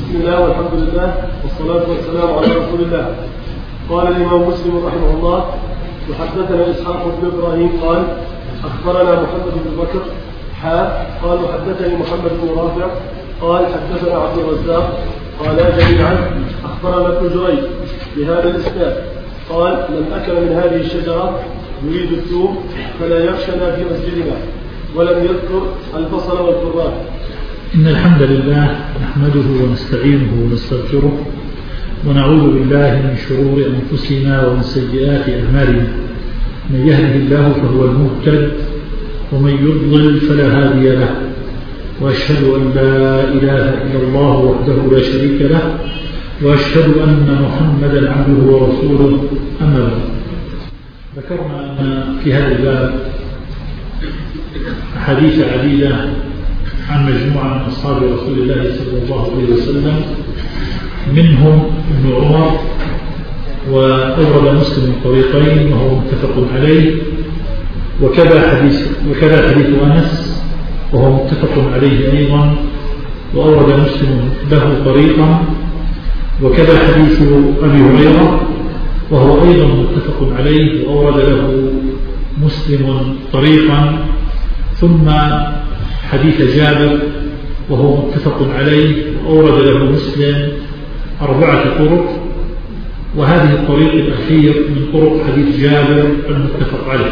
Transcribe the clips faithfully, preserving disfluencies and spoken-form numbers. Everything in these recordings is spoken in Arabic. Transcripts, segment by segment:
بسم الله والحمد لله والصلاة والسلام على رسول الله. قال الإمام مسلم رحمه الله: وحدثنا إسحاق بن إبراهيم قال أخبرنا محمد بن بكر حاء قال وحدثني محمد بن رافع قال حدثنا عبد الرزاق قال جميعا أخبرنا ابن جريج بهذا الإسناد قال: من أكل من هذه الشجرة يريد الثوم فلا يخشنا في مسجدنا، ولم يذكر البصل والكرات. إن الحمد لله نحمده ونستعينه ونستغفره ونعوذ بالله من شرور أنفسنا ومن سيئات أعمالنا، من يهده الله فهو المهتد ومن يضلل فلا هادي له، وأشهد أن لا إله إلا الله وحده لا شريك له، وأشهد أن محمدا عبده ورسوله. أما بعد، ذكرنا أن في هذا الباب أحاديث عديدة عن مجموعة من أصحاب رسول الله صلى الله عليه وسلم، منهم ابن عمر، وأورد مسلم طريقين وهو متفق عليه، وكذا حديث وكذا حديث أنس وهو متفق عليه أيضا وأورد مسلم له طريقا، وكذا حديث أبي هريرة وهو أيضا متفق عليه وأورد له مسلم طريقا، ثم حديث جابر وهو متفق عليه وأورد له مسلم أربعة طرق، وهذه الطريق الأخير من طرق حديث جابر المتفق عليه.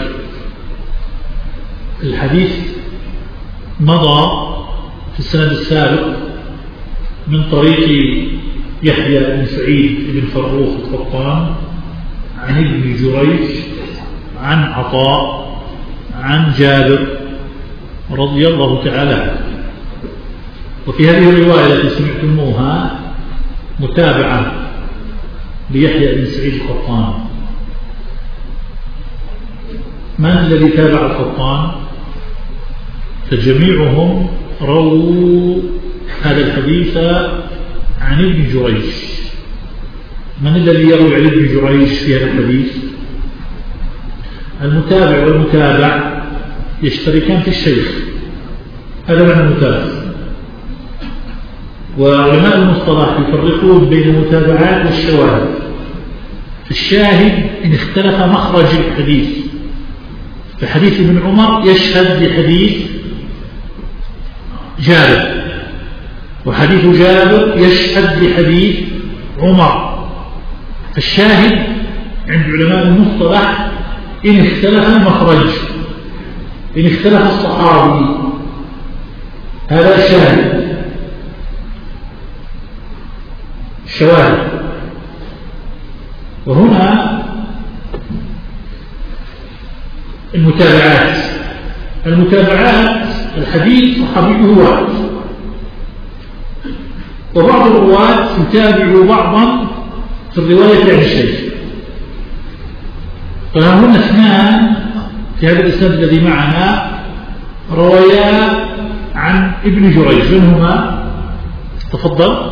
الحديث مضى في السند السابق من طريق يحيى بن سعيد بن فروخ القطان عن ابن جريج عن عطاء عن جابر رضي الله تعالى عنه. وفي هذه الرواية التي سمعتموها متابعة ليحيى بن سعيد القطان. من الذي تابع القطان؟ فجميعهم رووا هذا الحديث عن ابن جريج. من الذي يروي عن ابن جريج في هذا الحديث؟ المتابع والمتابع يشتركان في الشيخ، هذا معنى المتابع. وعلماء المصطلح يفرقون بين المتابعات والشواهد. الشاهد إن اختلف مخرج الحديث، فحديث ابن عمر يشهد لحديث جابر، وحديث جابر يشهد لحديث عمر. فالشاهد عند علماء المصطلح إن اختلف المخرج، إن اختلف الصحابي، هذا شاهد. شواهد. وهنا المتابعات. المتابعات الحديث صحابيه واحد، وبعض الرواة يتابعوا بعضا في الرواية عن الشيخ. فهنا اثنان في هذا الإسناد الذي معنا روايا عن ابن جريج، منهما تفضل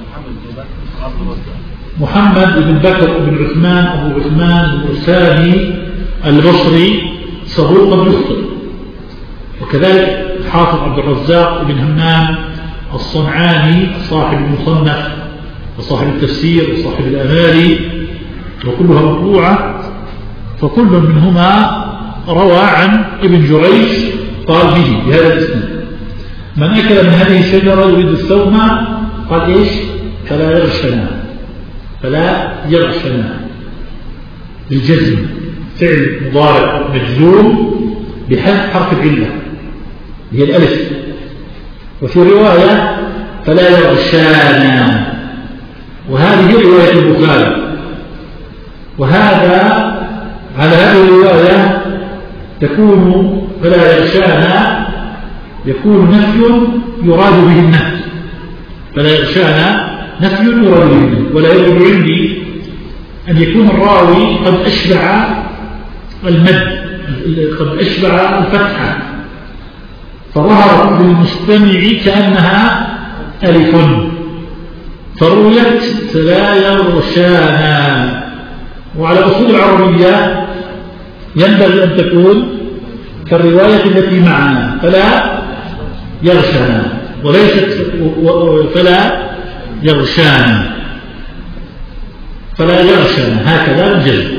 محمد بن بكر بن عثمان أبو عثمان بن سامي البصري صدوق يخطئ، وكذلك حافظ عبد الرزاق بن همام الصنعاني صاحب المصنف وصاحب التفسير وصاحب الأمالي، وكلها مطبوعة، فكل منهما روى عن ابن جريج قال به بهذا الاسم: من أكل من هذه الشجرة يريد الثوم قال إيش؟ فلا يغشنا، فلا يغشنا بالجزم، فعل مضارع مجزوم بحذف حرف العلة هي الألف. وفي رواية فلا يغشانا، وهذه رواية البخاري. وهذا على هذه الرواية تكون فلا يغشانا يكون نفي يراد به النفي، فلا يغشانا نفي يراد به النفي. ولا يرد عندي أن يكون الراوي قد أشبع المد، قد أشبع الفتحة، فظهرت للمستمع كأنها ألف، فرويت فلا يغشانا. وعلى أصول العربية ينبغي أن تكون كالرواية التي معنا فلا يغشانا، وليست فلا يغشانا، فلا يغشانا هكذا بالجزم.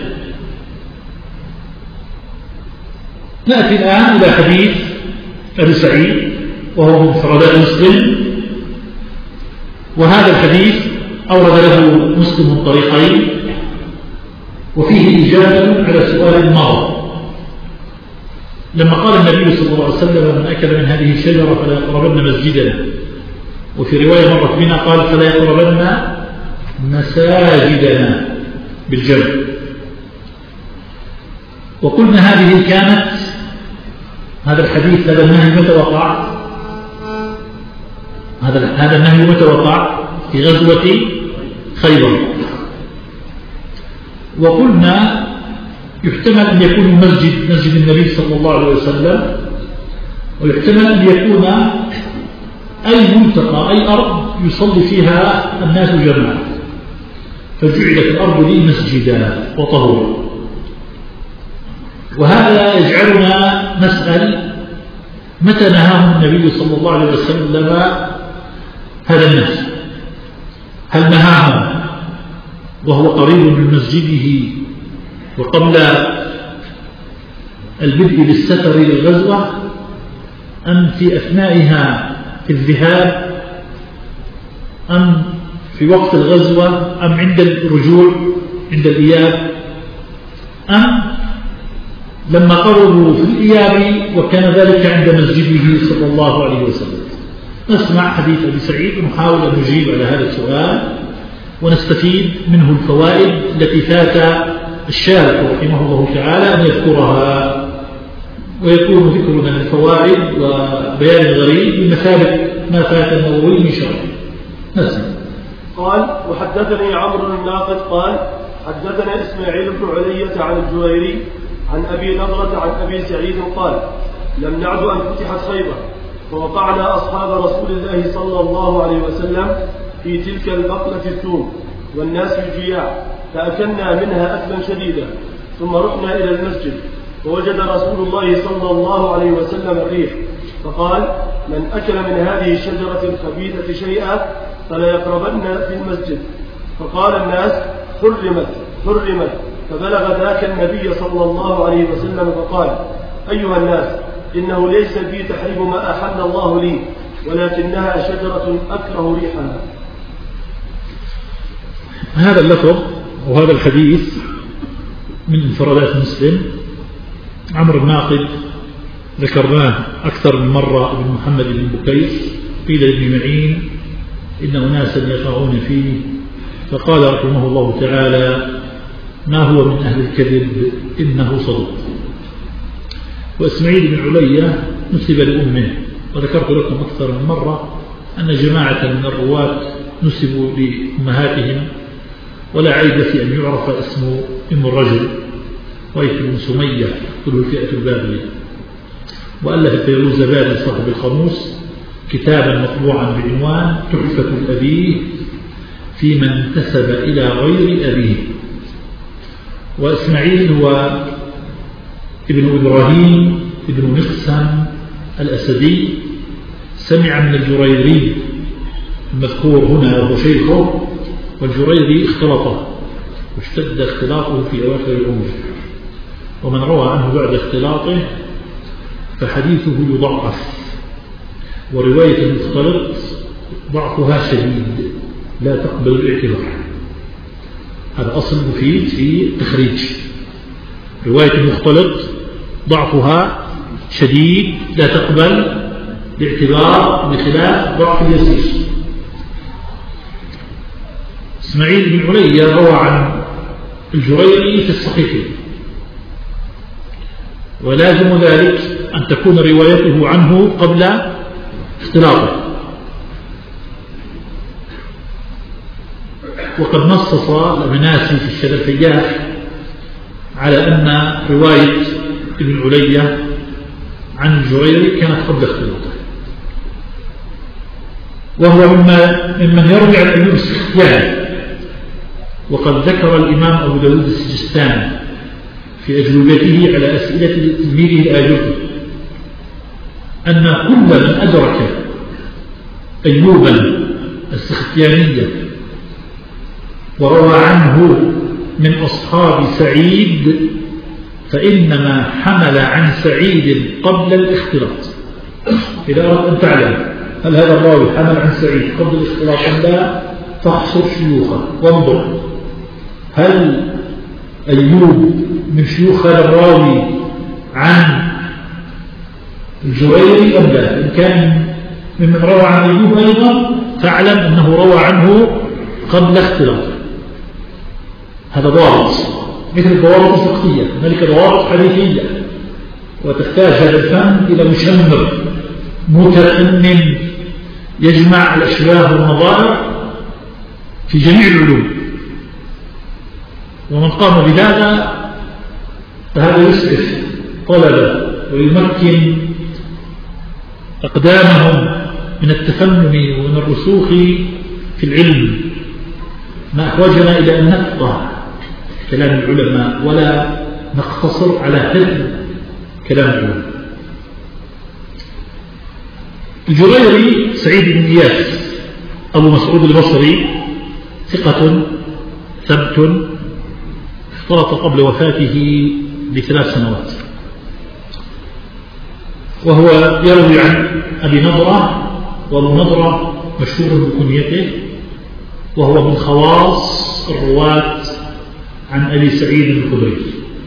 نأتي الآن إلى حديث أبي سعيد وهو من مفردات مسلم، وهذا الحديث أورد له مسلم طريقين، وفيه إجابة على سؤال مضى لما قال النبي صلى الله عليه وسلم: من أكل من هذه الشجرة فلا يقربن مسجدنا. وفي رواية مرت بنا قال: فلا يقربن مساجدنا بالجمع. وقلنا هذه كانت هذا الحديث هذا النهي متى وقع؟ هذا هذا النهي متى وقع؟ في غزوة خيبر. وقلنا يحتمل أن يكون المسجد مسجد النبي صلى الله عليه وسلم، ويحتمل أن يكون أي منطقة أي أرض يصلي فيها الناس جماعة، فجعلت الأرض لي مسجدا وطهورا. وهذا يجعلنا نسأل: متى نهاهم النبي صلى الله عليه وسلم هذا الناس؟ هل نهاهم وهو قريب من مسجده وقبل البدء بالسفر للغزوة، أم في أثنائها في الذهاب، أم في وقت الغزوة، أم عند الرجوع عند الإياب، أم لما قربوا في الإياب وكان ذلك عند مسجده صلى الله عليه وسلم؟ نسمع حديث أبي سعيد ونحاول أن نجيب على هذا السؤال ونستفيد منه الفوائد التي فات الشارح رحمه الله تعالى أن يذكرها، ويكون ذكرنا للفوائد وبيان الغريب بمثابة ما فات النووي من شرح. نسمع. قال: وحدثني عمرو الناقد قال: حدثنا إسماعيل بن علية عن الجويري عن أبي نضرة عن أبي سعيد قال: لم نعد أن فتحت خيبر، فوقعنا أصحاب رسول الله صلى الله عليه وسلم في تلك البقلة الثوم والناس الجياع، فأكلنا منها أكلا شديدا، ثم رحنا إلى المسجد فوجد رسول الله صلى الله عليه وسلم الريح، فقال: من أكل من هذه الشجرة الخبيثة شيئا فلا يقربن في المسجد. فقال الناس: حرمت حرمت. فبلغ ذاك النبي صلى الله عليه وسلم فقال: أيها الناس، إنه ليس بي تحريم ما أحل الله لي، ولكنها شجرة أكره ريحها. هذا اللفظ وهذا الحديث من انفرادات مسلم. عمرو الناقد ذكرناه أكثر من مرة ابن محمد بن بكير، قيل ابن معين إن أناسا يقعون فيه، فقال رحمه الله تعالى: ما هو من أهل الكذب إنه صدق. وإسماعيل بن علية نسب لأمه، وذكرت لكم أكثر من مرة أن جماعة من الرواة نسبوا لأمهاتهم، ولا عيب في أن يعرف اسم أم الرجل، وهي بن سمية كل الفئة البابلية. وألف فيروز بابل صاحب القاموس كتابا مطبوعا بعنوان تحفة الأبيه في من انتسب إلى غير أبيه. وإسماعيل هو ابن إبراهيم ابن مقسم الأسدي، سمع من الجريري المذكور هنا وهو شيخه، والجريري اختلطه واشتد اختلاطه في أواخر العمر، ومن روى عنه بعد اختلاطه فحديثه يضعف، ورواية المختلط ضعفها شديد لا تقبل الاعتبار. هذا أصل مفيد في التخريج. رواية المختلط ضعفها شديد لا تقبل الاعتبار بخلاف ضعف اليسير. إسماعيل بن علية روى عن الجريري في الصحيح، ولازم ذلك أن تكون روايته عنه قبل اختلاطه. وقد نصص المناسي في الشرفيات على أن رواية ابن علية عن الجريري كانت قبل اختلاطه، وهو ممن يروي عن أيوب السختياني. وقد ذكر الإمام أبو داود السجستاني في أجوبته على أسئلة تلميذه الآجري أن كل من أدرك أيوبا السختيانية وروى عنه من أصحاب سعيد فإنما حمل عن سعيد قبل الاختلاط. إذا أردت أن تعلم هل هذا الراوي حمل عن سعيد قبل الاختلاط أم لا فاحصر شيوخه وانظر هل أيوب من شيوخ هذا الراوي عن الجريري أم لا. إن كان ممن روى عن أيوب أيضا فاعلم أنه روى عنه قبل اختلاطه. هذا ضابط مثل الضوابط الفقهية، هنالك ضوابط حديثية وتحتاج هذا الفن إلى مشمر متفنن يجمع الأشباه والنظائر في جميع العلوم، ومن قام بهذا فهذا يسعف طلبه ويمكن أقدامهم من التفنن ومن الرسوخ في العلم، ما أحوجنا إلى أن نفقه كلام العلماء ولا نقتصر على حفظ كلام العلماء. الجريري سعيد بن إياس أبو مسعود البصري ثقة ثبت اختلط قبل وفاته بثلاث سنوات، وهو يروي عن أبي نضرة، وأبو نضرة مشهور بكنيته وهو من خواص الرواة عن أبي سعيد الخدري.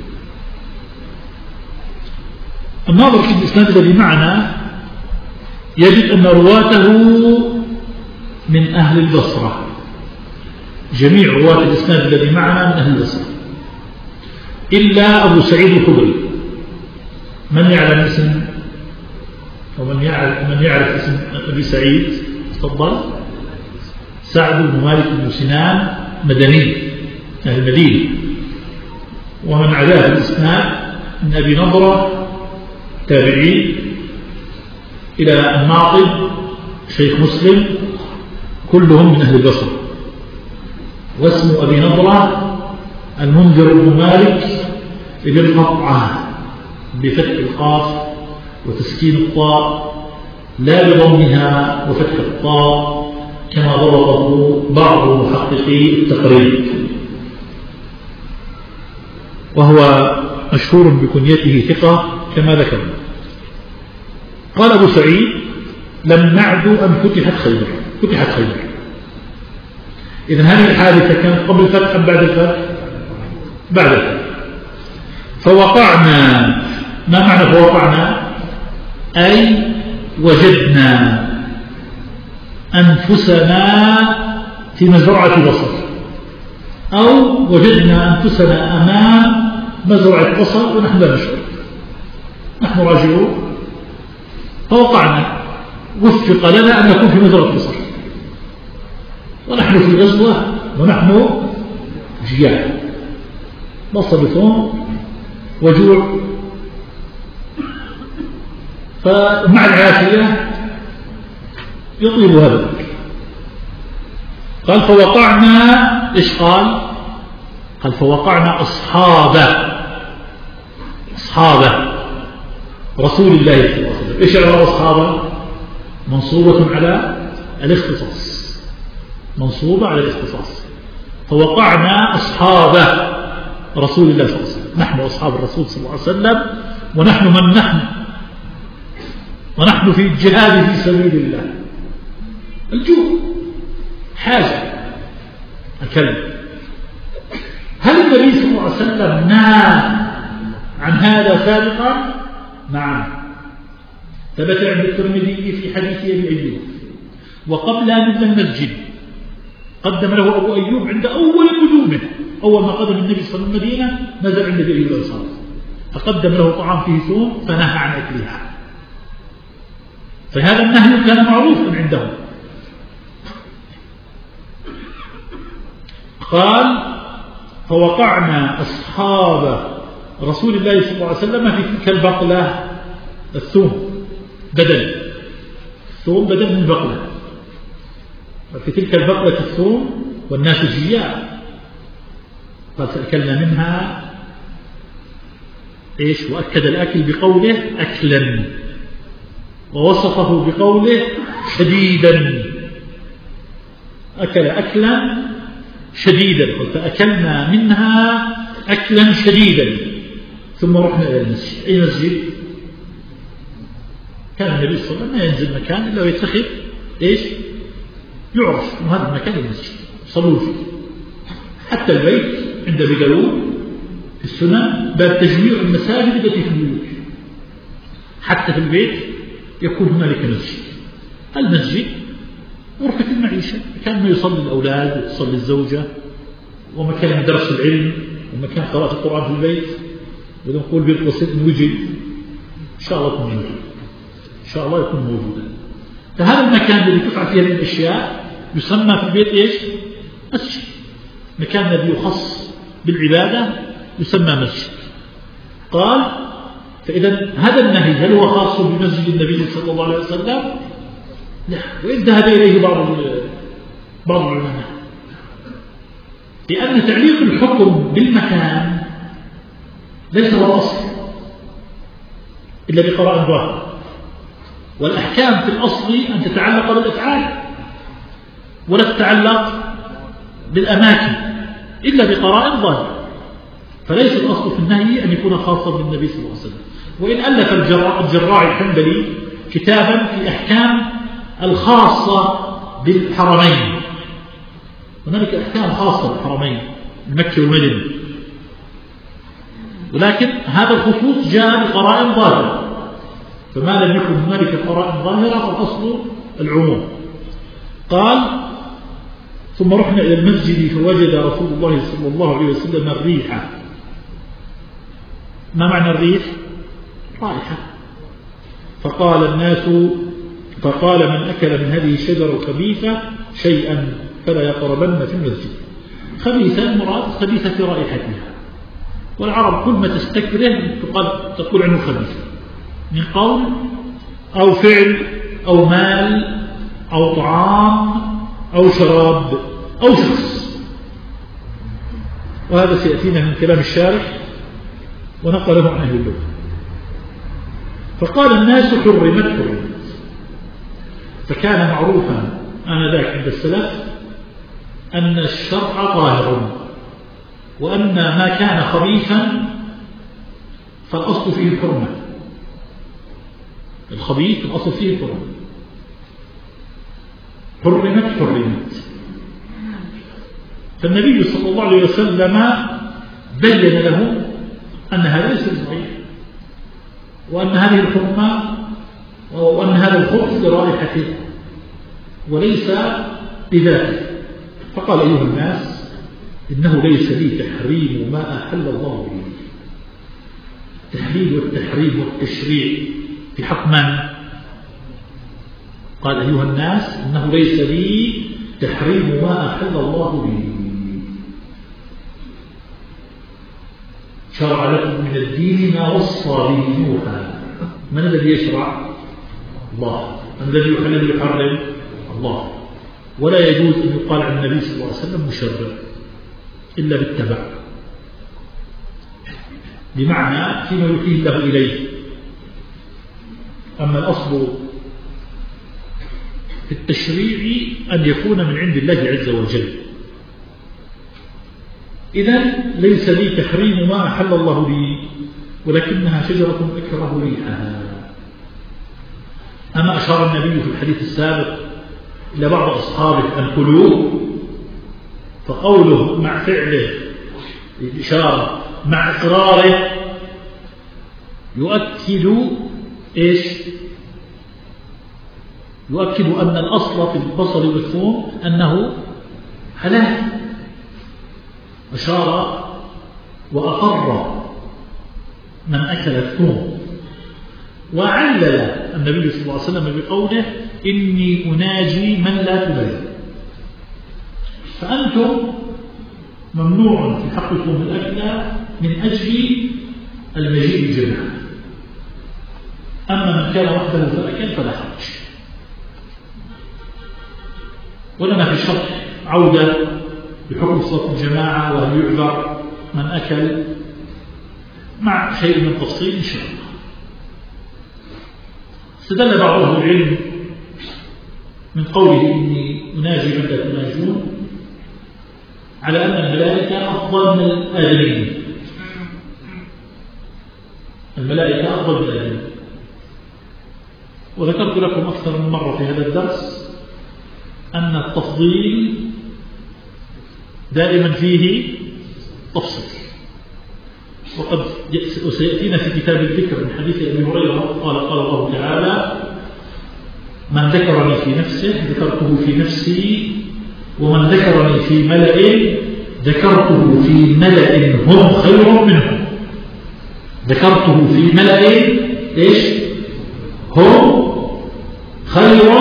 الناظر في الإسناد الذي معنا يجد أن رواته من أهل البصرة، جميع رواة الإسناد الذي معنا من أهل البصرة إلا أبو سعيد الخدري. من يعلم اسم أو من يعرف, من يعرف اسم أبي سعيد؟ تفضل. سعد بن مالك بن سنان مدني أهل المدينة. ومن عداه في الإسناد من أبي نضرة تابعي إلى الناطب شيخ مسلم كلهم من أهل البصرة. واسم أبي نضرة المنذر بن مالك بن قطعة بفتح القاف وتسكين الطاء لا بضمها وفتح الطاء كما ضبطه بعض محققي التقريب، وهو مشهور بكنيته ثقة كما ذكرنا. قال أبو سعيد: لم نعد أن فتحت خيبر. فتحت خيبر. إذن هذه الحادثة كانت قبل الفتح أم بعد الفتح؟ بعد الفتح. فوقعنا. ما معنى فوقعنا؟ أي وجدنا أنفسنا في مزرعة بصر، أو وجدنا أنفسنا أمام مزرعة بصر ونحن لا نشعر، نحن راجعون. فوقعنا، وفق لنا أن نكون في مزرعة بصر ونحن في غزوة ونحن جياع، بصر بثوم وجوع. فمع العافية يطيب هذا. قال فوقعنا. إيش قال؟ قال فوقعنا أصحاب أصحاب رسول الله صلى الله عليه وسلم. إيش على أصحابه؟ منصوبة على الاختصاص، منصوبة على الاختصاص. فوقعنا أصحاب رسول الله صلى الله عليه وسلم، نحن أصحاب الرسول صلى الله عليه وسلم، ونحن من نحن، ونحن في الجهاد في سبيل الله. الجوع، حاجة، الكلام. هل النبي صلى الله عليه وسلم نهى عن هذا سابقا؟ نعم، ثبت عند الترمذي في حديث أبي أيوب. وقبل أن يبدأ المسجد قدم له أبو أيوب عند أول قدومه، أول ما قدم النبي صلى الله عليه وسلم المدينة نزل عند أبي أيوب الأنصاري، فقدم له طعام فيه ثوم فنهى عن أكلها. فهذا النهي كان معروفا عندهم. قال فوقعنا أصحاب رسول الله صلى الله عليه وسلم في تلك البقلة. الثوم بدل، الثوم بدل من بقلة، في تلك البقلة الثوم والناس جياع. قال فأكلنا منها إيش؟ وأكد الأكل بقوله أكلا، ووصفه بقوله شديدا. أكل أكلا شديدا، فأكلنا منها أكلا شديدا ثم رحنا إلى المسجد. أي مسجد؟ كان النبي صلى الله عليه وسلم ما ينزل مكان إلا ويتخذ إيش؟ يعرف أن هذا المكان المسجد صلوا فيه. حتى البيت عند أبي داود في السنن باب تجميع المساجد التي في البيوت، حتى في البيت يكون هنالك مسجد. المسجد غرفة المعيشة، مكان ما يصلي الأولاد وتصلي الزوجة، ومكان درس العلم، ومكان قراءة القرآن في البيت. وإذا نقول بيت بسيط وجد إن شاء الله يكون موجود، إن شاء الله يكون موجودا. فهذا المكان الذي تفعل فيه هذه الأشياء يسمى في البيت إيش؟ مسجد. مكان الذي يخص بالعبادة يسمى مسجد. قال فإذا هذا النهي هل هو خاص بمسجد النبي صلى الله عليه وسلم؟ لا، وإن ذهب إليه بعض بعض العلماء، لأن تعليق الحكم بالمكان ليس هو الأصل إلا بقراءة ظاهرة، والأحكام في الأصل أن تتعلق بالأفعال ولا تتعلق بالأماكن إلا بقراءة ظاهرة. فليس الأصل في النهي أن يكون خاصا بالنبي صلى الله عليه وسلم. وإن ألف الجراعي الحنبلي كتابا في أحكام الخاصة بالحرمين، هنالك أحكام خاصة بالحرمين المكي والمدني، ولكن هذا الخصوص جاء بقراء ظاهرة، فما لم يكن هنالك قراء ظاهرة فالأصل العموم. قال ثم رحنا إلى المسجد فوجد رسول الله صلى الله عليه وسلم الريح. ما معنى الريح؟ رائحة. فقال الناس فقال من أكل من هذه الشجرة الخبيثة شيئا فلا يقربن في المسجد. خبيثة المراد خبيثة في رائحتها، والعرب كل ما تستكره تقول عنه خبيثة، من قول أو فعل أو مال أو طعام أو شراب أو شخص. وهذا سيأتينا من كلام الشارح ونقله عن أهل اللغة. فقال الناس حرمت حرمت. فكان معروفا آنذاك عند السلف أن الشرع ظاهر، وأن ما كان خبيثا فالأصل فيه الحرمة. الخبيث الأصل فيه الحرمة. حرمت حرمت. فالنبي صلى الله عليه وسلم بين له أن هذا ليس صحيح، وأن هذه الحرمة وأن هذا الخبث لرائحته وليس بذاته. فقال أيها الناس إنه ليس لي تحريم ما أحل الله به. التحليل والتحريم والتشريع في حق من؟ قال أيها الناس إنه ليس لي تحريم ما أحل الله به. شرع لكم من الدين ما وصى به نوحا. من الذي يشرع؟ الله. من الذي يحلل ويحرم؟ الله. ولا يجوز أن يقال عن النبي صلى الله عليه وسلم مشرع إلا بالتبع، بمعنى فيما يوحيه الله إليه. أما الأصل في التشريع أن يكون من عند الله عز وجل. إذن ليس لي تحريم ما أحل الله لي، ولكنها شجرة أكره ريحها. أما أشار النبي في الحديث السابق إلى بعض أصحابه أن كلوا، فقوله مع فعله الإشارة مع إقراره يؤكد إيش؟ يؤكد أن الأصل في البصل والثوم أنه حلال. أشار وأقر من أكل الثوم، وعلل النبي صلى الله عليه وسلم بقوله إني أناجي من لا تبالي. فأنتم ممنوع في حقكم الأكل من أجل المجيء الجماعة، أما من كان وحده فأكل فلا حرج. ولنا في الشرح عودة بحكم صلاة الجماعة وهل يعذر من أكل مع شيء من تفصيل إن شاء الله. استدل بعض أهل العلم من قوله إني أناجي من لا تناجون على أن الملائكة أفضل من الآدمين. الملائكة أفضل من الآدمين. وذكرت لكم أكثر من مرة في هذا الدرس أن التفضيل دائما فيه تفصيل، وقد سيأتينا في كتاب الذكر من حديث أبي هريرة قال قال الله تعالى: من ذكرني في نفسه ذكرته في نفسي، ومن ذكرني في ملأ ذكرته في ملأ هم خير منهم. ذكرته في ملأ إيش؟ هم خير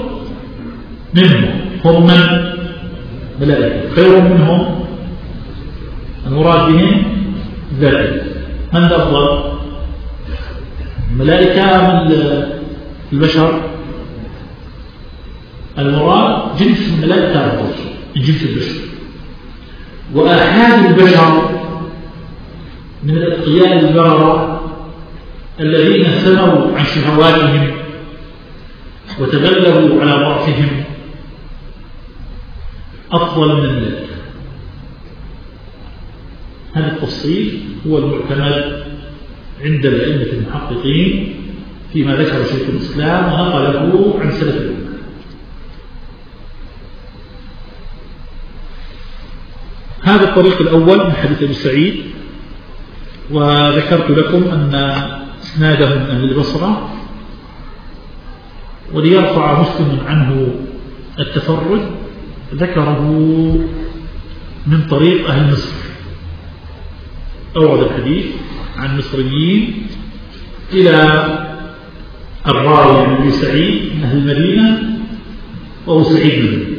منهم. هم من؟ ملائكة. خير منهم المراد بهم ذلك. من الأفضل؟ الملائكة من البشر؟ المراد جنس الملائكة أفضل من جنس البشر. وآحاد البشر من الأتقياء البررة الذين سموا عن شهواتهم وتغلبوا على ضعفهم أفضل من الملائكة. هذا التفصيل هو المعتمد عند الأئمة المحققين فيما ذكر شيخ الإسلام ونقله عن سلف الأمة. هذا الطريق الأول من حديث أبي سعيد، وذكرت لكم أن إسناده من أهل البصرة، وليرفع مسلم عنه التفرد ذكره من طريق أهل مصر. أورد الحديث عن مصريين إلى الراوي عن أبي سعيد من أهل المدينة وهو سعيد بن.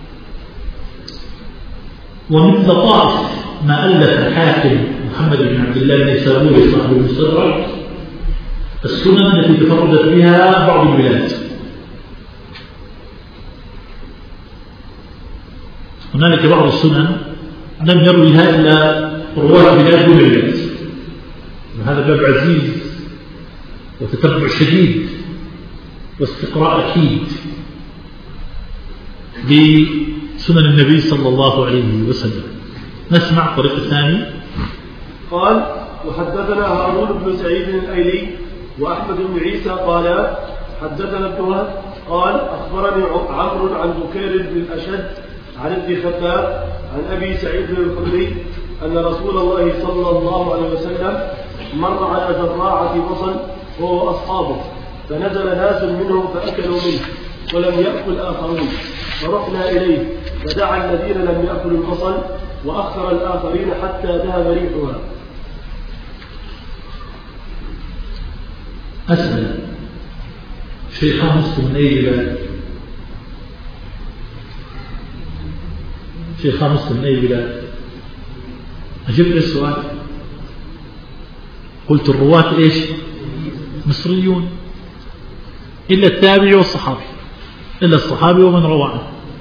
ومن لطائف ما ألف الحاكم محمد بن عبد الله النيسابوري صاحب المستدرك السنن التي تفردت بها بعض البلاد. هنالك بعض السنن لم يرويها إلا رواة بلاد دون البلاد، وهذا باب عزيز وتتبع شديد واستقراء أكيد بسنن النبي صلى الله عليه وسلم. نسمع الطريق الثاني. قال: وحدثنا هارون بن سعيد الأيلي وأحمد بن عيسى قال حدثنا ابن وهب قال أخبرني عمرو عن بكير بن الأشد عن ابن خباب عن أبي سعيد الخدري أن رسول الله صلى الله عليه وسلم مر على زراعة بصل هو أصحابه، فنزل ناس منهم فأكلوا منه ولم يأكل آخرون، فرحنا إليه فدعا الذين لم يأكلوا البصل وأخر الآخرين حتى ذهب ريحها. أسأل شيخان مسلم من أي بلاد؟ شيخان مسلم من أي بلاد؟ أجيب لي السؤال. قلت الرواة إيش؟ مصريون إلا التابعي والصحابي، إلا الصحابي ومن روى عنه.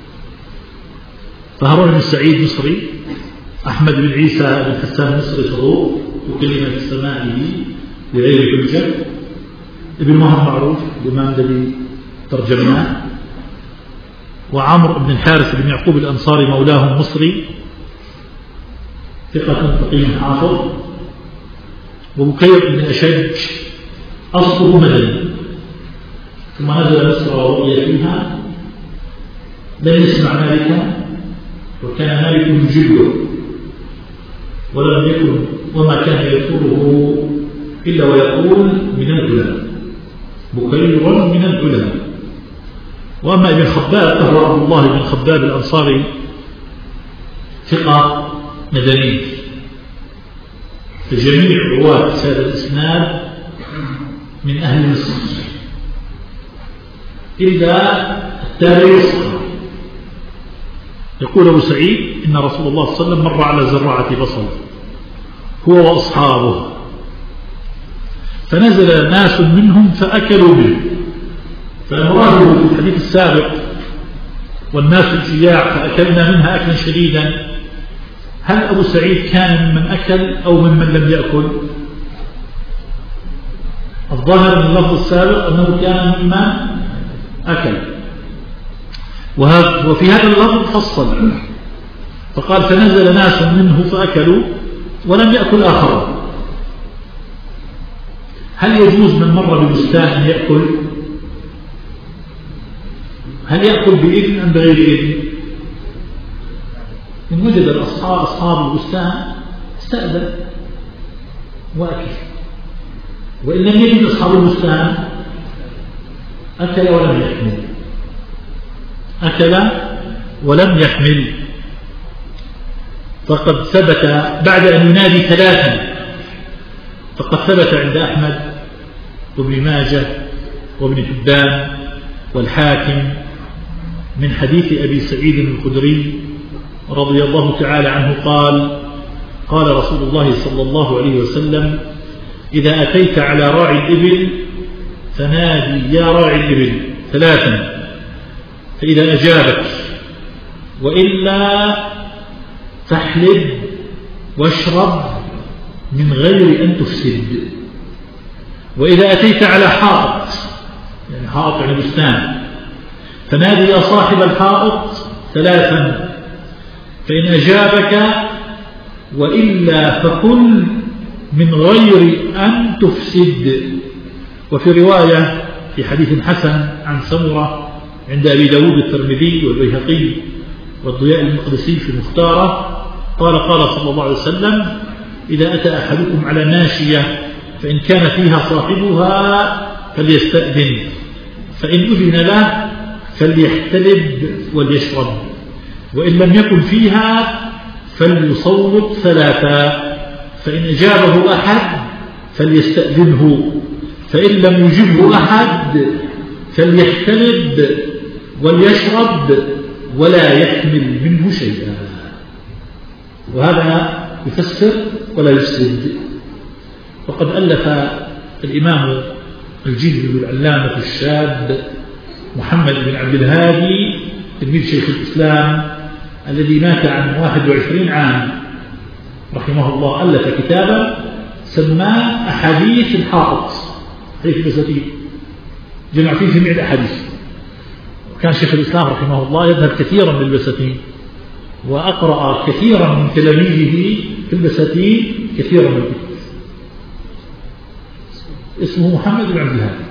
فهارون بن سعيد مصري، أحمد بن عيسى بن حسان مصري صدوق وكلمة السماعي بغير حجة. ابن وهب معروف الإمام الذي ترجمناه. وعمر بن الحارث بن يعقوب الأنصاري مولاهم مصري ثقة فقيه حافظ. وبكير بن أشج أصله مدني ثم نزل مصر ورؤي فيها، لم يسمع مالكا وكان مالك يجله ولم يكن وما كان يذكره إلا ويقول من العلماء. بكير من العلماء. وأما ابن خباب فهو عبد الله بن خباب الأنصاري ثقة مدني. فجميع رواة هذا الإسناد من أهل مصر إلا التابعي والصحابي. يقول أبو سعيد إن رسول الله صلى الله عليه وسلم مر على زراعة بصل هو وأصحابه، فنزل ناس منهم فأكلوا منه. فمراده في الحديث السابق والناس الجياع فأكلنا منها أكلا شديدا، هل أبو سعيد كان ممن أكل أو ممن لم يأكل؟ الظاهر من اللفظ السابق أنه كان ممن أكل. وفي هذا اللفظ فصل فقال فنزل ناس منه فأكلوا ولم يأكل آخر. هل يجوز من مر ببستان أن يأكل؟ هل يأكل بإذن أم بغير إذن؟ إن وجد الأصحاب أصحاب البستان استأذن وأكل، وإن لم يجد أصحاب البستان أكل ولم يحمل أكل ولم يحمل. فقد ثبت بعد أن ينادي ثلاثا، فقد ثبت عند أحمد وابن ماجه وابن حبان والحاكم من حديث أبي سعيد الخدري رضي الله تعالى عنه قال قال رسول الله صلى الله عليه وسلم إذا أتيت على راعي الإبل فنادي يا راعي الإبل ثلاثا، فإذا أجابك وإلا فاحلب واشرب من غير أن تفسد. وإذا أتيت على حائط، يعني حائط يعني بستان، فنادي يا صاحب الحائط ثلاثا، فإن أجابك وإلا فكل من غير أن تفسد. وفي رواية في حديث حسن عن سمرة عند أبي داود الترمذي والبيهقي والضياء المقدسي في المختارة قال قال صلى الله عليه وسلم إذا أتى أحدكم على ماشية فإن كان فيها صاحبها فليستأذن، فإن أذن له فليحتلب وليشرب، وإن لم يكن فيها فليصوت ثلاثا، فإن أجابه أحد فليستأذنه، فإن لم يجبه أحد فليحتلب وليشرب ولا يحمل منه شيئا. وهذا يفسر ولا يفسد. وقد ألف الإمام الجلد العلامة الشاب محمد بن عبد الهادي تلميذ شيخ الإسلام الذي مات عن واحد وعشرين عام رحمه الله، ألف كتابا سماه أحاديث الحائط، حديث البساتين، جمع فيه جميع الأحاديث. وكان شيخ الإسلام رحمه الله يذهب كثيرا للبساتين وأقرأ كثيرا من تلاميذه في البساتين كثيرا من الكتب. اسمه محمد بن عبد الهادي،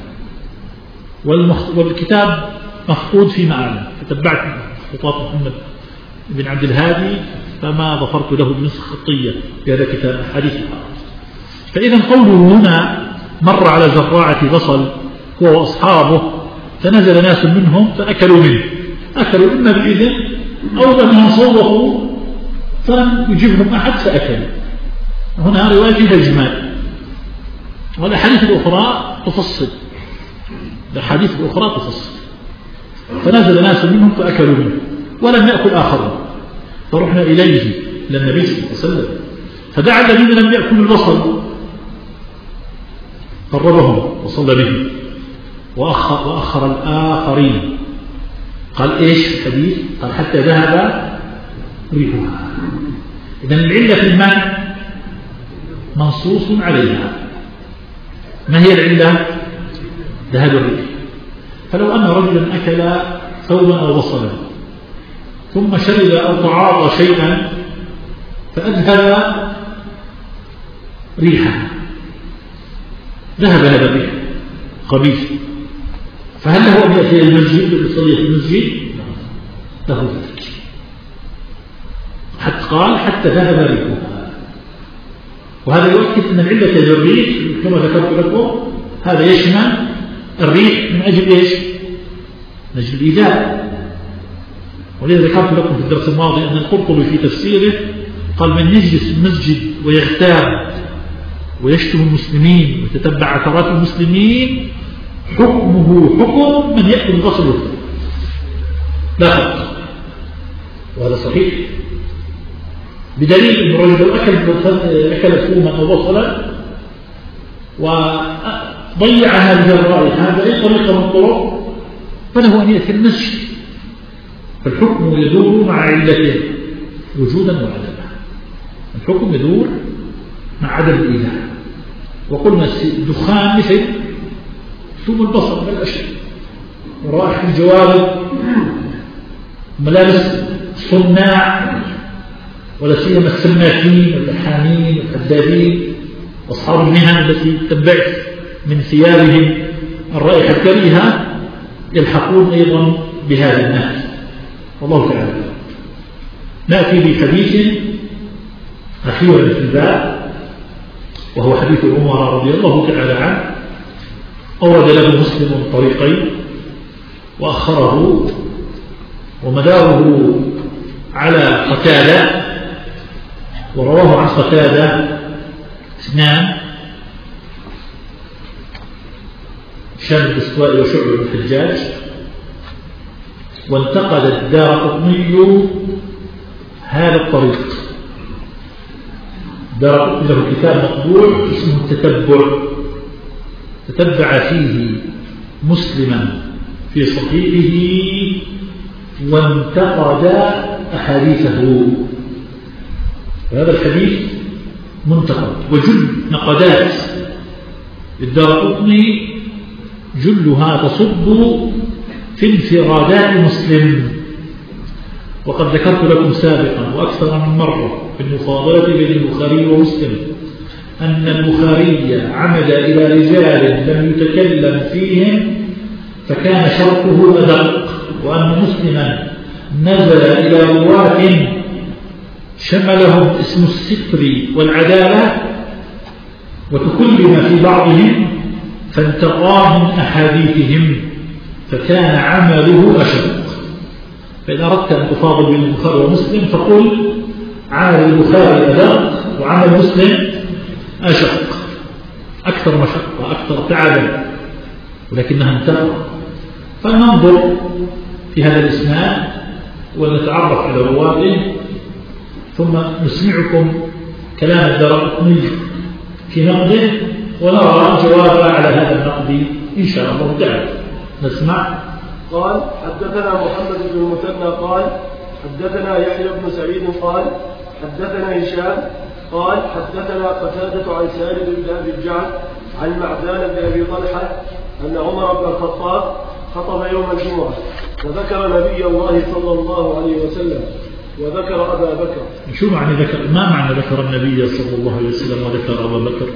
والكتاب مفقود في معالم، فتبعت خطوات محمد بن عبد الهادي فما ظفرت له بنسخ خطية في هذا الكتاب حديث الحائط. فإذا قوله هنا مر على زراعة بصل هو وأصحابه فنزل ناس منهم فأكلوا منه، أكلوا إما بإذن أو بأنهم صوفوا فلم يجبهم أحد فأكلوا. هنا رواية فيها إجمال، والأحاديث الأخرى تفصل، الأحاديث الأخرى تفصل. فنزل ناس منهم فأكلوا منه ولم يأكل آخرون، فرحنا إليه إلى النبي صلى الله عليه وسلم فدعا الذين لم يأكلوا البصل قربهم وصلى به وأخر, وأخر الآخرين. قال إيش في الحديث؟ قال حتى ذهب ريحها. إذن العلة في المنع منصوص عليها. ما هي العلة؟ ذهب الريح. فلو أن رجلا أكل ثوبا أو بصلا ثم شرب أو تعاطى شيئا فأذهب ريحا، ذهب هذا الريح خبيث، فهل له أن يأتي المسجد ويصلي في المسجد؟ له ذلك. حتى قال حتى ذهب ريحها. وهذا يؤكد أن العلة بالريح كما ذكرت لكم هذا يشمل الريح من أجل إيش؟ من أجل الإيذاء. ولذا ذكرت لكم في الدرس الماضي أن القرطبي في تفسيره قال من يجلس في المسجد ويغتاب ويشتم المسلمين ويتتبع عثرات المسلمين حكمه حكم من يأكل البصل والثوم لا فرق. وهذا صحيح بدليل أن الرجل لو أكل أكل ثوما أو بصلا وضيع هذه الرائحة بأي طريقة من الطرق فله أن يأتي المسجد، فالحكم يدور مع علته وجودا وعدما. الحكم يدور مع عدم الإيذاء. وقلنا الدخان مثل ثوم البصل بل أشد، ورائحة الجوارب، ملابس الصناع ولا سيما السماكين واللحامين والحدادين أصحاب المهن التي تنبعث من ثيابهم الرائحة الكريهة يلحقون أيضا بهذا الناس. والله تعالى. نأتي بحديث أخيرا في الباب وهو حديث عمر رضي الله تعالى عنه، أورد له مسلم طريقين وأخره، ومداره على قتادة، ورواه عن قتادة اثنان هشام الدستوائي وشعبة بن الحجاج. وانتقد الدارقطني هذا الطريق. الدارقطني له كتاب مطبوع اسمه التتبع، تتبع فيه مسلما في صحيحه وانتقد أحاديثه. هذا الحديث منتقد، وجل نقدات الدارقطني جلها تصب في انفرادات مسلم. وقد ذكرت لكم سابقا وأكثر من مرة في المفاضلة بين البخاري ومسلم أن البخاري عمد إلى رجال لم يتكلم فيهم فكان شرطه أدق، وأن مسلما نزل إلى رواة شملهم اسم الستر والعدالة وتكلم في بعضهم فانتقى من أحاديثهم فكان عمله أشق. فإذا أردت أن تفاضل بين البخاري ومسلم فقل عمل البخاري أدق وعمل مسلم أشق، أكثر مشقة أكثر تعبا، ولكنها انتقى. فننظر في هذا الإسناد ونتعرف على رواته، ثم نسمعكم كلام الدارقطني في نقده ونرى جوابا على هذا النقد إن شاء الله تعالى. نسمع. قال حدثنا محمد بن المثنى قال حدثنا يحيى بن سعيد قال حدثنا هشام قال حدثنا قتادة عن سالم بن أبي الجعد عن معدان بن أبي طلحة أن عمر بن الخطاب خطب يوم الجمعة وذكر نبي الله صلى الله عليه وسلم وذكر أبا بكر. شو معنى ذكر؟ ما معنى ذكر النبي صلى الله عليه وسلم وذكر أبا بكر؟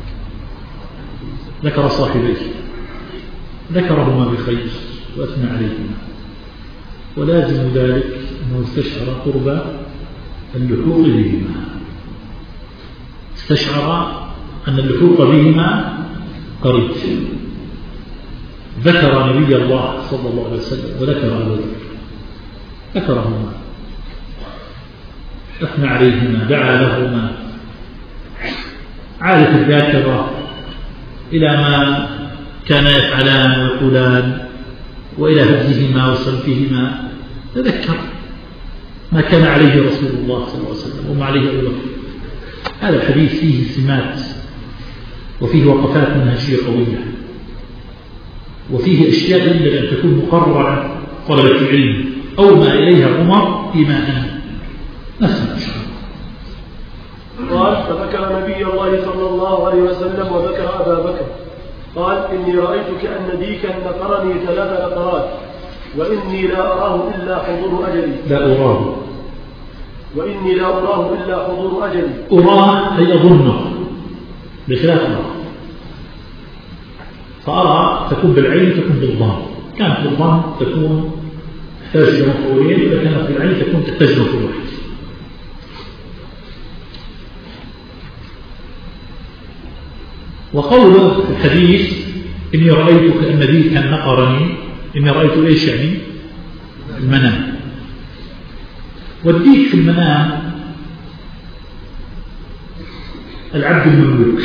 ذكر صاحبيه، ذكرهما بخير وأثنى عليهما، ولازم ذلك أنه استشعر قرب اللحوق بهما، استشعر أن اللحوق بهما قريب. ذكر نبي الله صلى الله عليه وسلم وذكر أبا بكر، ذكرهما أثنى عليهما، دعا لهما، عادت الذاكرة إلى ما كان يفعلان ويقولان وإلى هديهما وصنفهما، تذكر ما كان عليه رسول الله صلى الله عليه وسلم وما عليه أبو بكر. هذا الحديث فيه سمات وفيه وقفات منهجية قوية، وفيه أشياء يجب أن تكون مقررة طلبة العلم أو ما إليها عمر إيمانا. نسمع إن شاء الله. قال فذكر نبي الله صلى الله عليه وسلم وذكر أبا بكر قال إني رأيت كأن ديكا نقرني ثلاث نقرات وإني لا أراه إلا حضور أجلي. لا أراه وإني لا أراه إلا حضور أجلي. أراه أي أظنه بخلاف أراه. فأرى تكون بالعين تكون بالظن، كانت بالظن تكون تحتاج إلى مفعولين، إذا كانت بالعين تكون تحتاج إلى مفعول واحد. وقوله في الحديث إني رأيت كأن ديكا نقرني، إني رأيت إيش يعني؟ المنام. والديك في المنام العبد المملوك،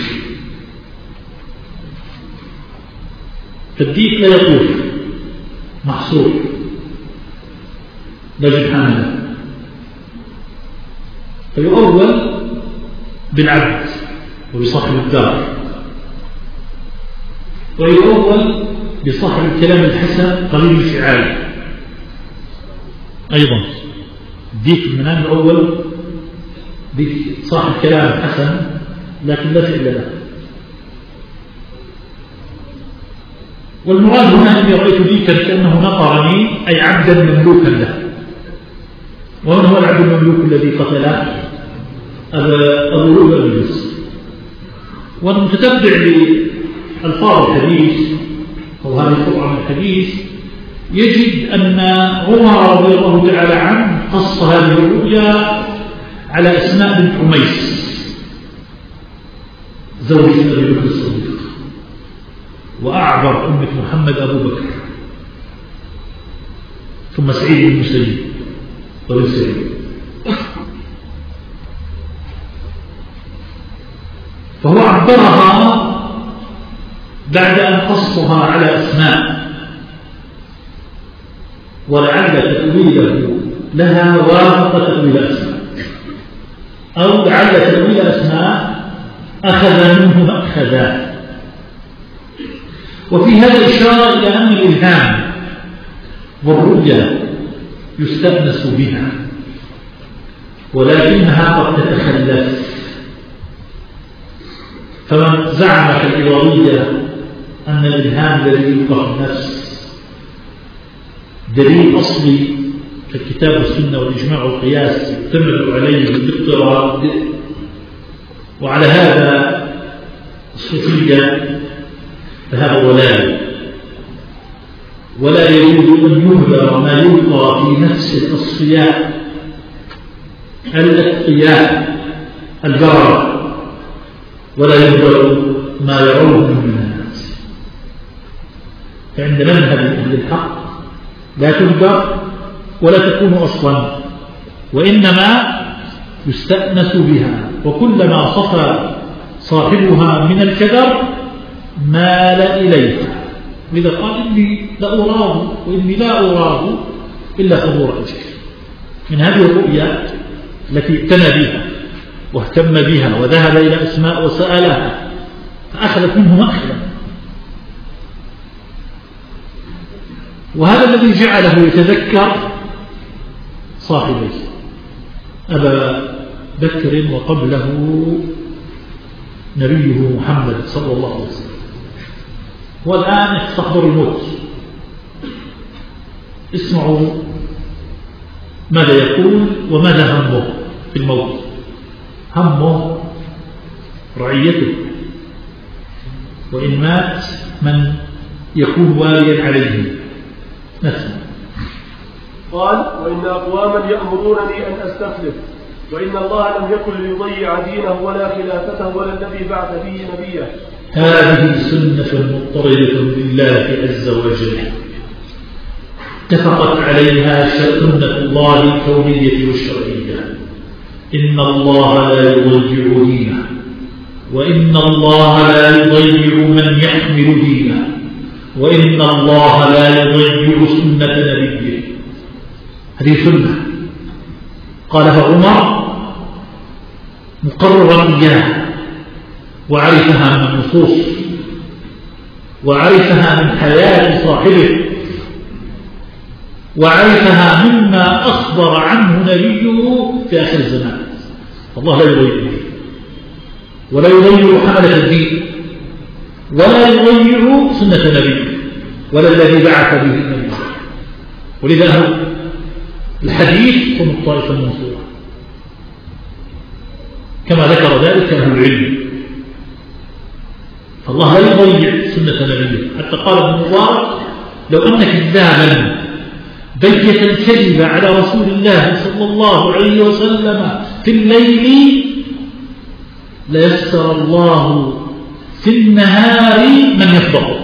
فالديك لا يطوف محصور لا جنحانه، فيؤول بالعبد وبصاحب الدار، ويؤول بصاحب الكلام الحسن قليل الفعال أيضا. الديك المنام يؤول بصاحب كلام حسن لكن لا فعل له. والمراد هنا أني رأيت ديكا كأنه نقرني أي عبدا مملوكا له. ومن هو العبد المملوك الذي قتله؟ أبو لؤلؤ المجوسي. والمتتبع لألفاظ الحديث أو هذه القطعة من الحديث يجد أن عمر رضي الله تعالى عنه قص هذه الرؤيا على أسماء بنت عميس زوج أبي بكر الصديق وأعبر أمة محمد أبو بكر ثم سعيد بن المسيب وابن سعيد. فهو عبرها بعد أن قصها على أسماء ولعل تأويله لها وافق تأويل أسماء أو لعل تأويل أسماء أخذ منه مأخذا. وفي هذا إشارة إلى أن الإلهام والرؤيا يستأنس بها ولكنها قد تتخلف. فمن زعم كالإضافية أن الإلهام الذي يلقى في النفس دليل أصلي في الكتاب والسنة والإجماع والقياس يعتمد عليه بالاضطراد، وعلى هذا الصوفية فهذا ضلال، ولا يجوز أن يهدر ما يلقى في نفس الأصفياء الأتقياء البرر، ولا يهدر ما يرونه من الناس. فعند منهج أهل الحق لا تهدر ولا تكون أصلا، وإنما يستأنس بها، وكلما صفى صاحبها من الكدر مال إليها. لذا قال إني لا أراه وإني لا أراه إلا حضور أجل. من هذه الرؤيا التي اعتنى بها واهتم بها وذهب إلى أسماء وسألها فأخذت منه مأخذا، وهذا الذي جعله يتذكر صاحبيه أبا بكر وقبله نبيه محمد صلى الله عليه وسلم. والآن يستحضر الموت. اسمعوا ماذا يقول وماذا همه في الموت. همه رعيته، وإن مات من يكون واليا عليه. نسمع. قال: وإن أقواما يأمرونني أن أستخلف، وإن الله لم يكن ليضيع دينه ولا خلافته ولا الذي بعث به نبيه. هذه سنة مضطردة لله عز وجل اتفقت عليها سنة الله الكونية والشرعية. إن الله لا يضيع دينه، وإن الله لا يضيع من يحمل دينه، وإن الله لا يضيع سنة نبيه. هذه سنة قالها عمر مقررا إياها، وعرفها من النصوص، وعرفها من حياة صاحبه، وعرفها مما أخبر عنه نبيه في آخر الزمان. الله لا يضيع ولا يضيع حملة الدين ولا يضيع سنة نبيه ولا الذي بعث به النبي. ولذا الحديث هم الطائفة المنصورة كما ذكر ذلك أهل العلم. فالله لا يضيع سنة نبيه. حتى قال ابن مبارك: لو أن كذابا بيت الكذب على رسول الله صلى الله عليه وسلم في الليل ليسر الله في النهار من يصدقه.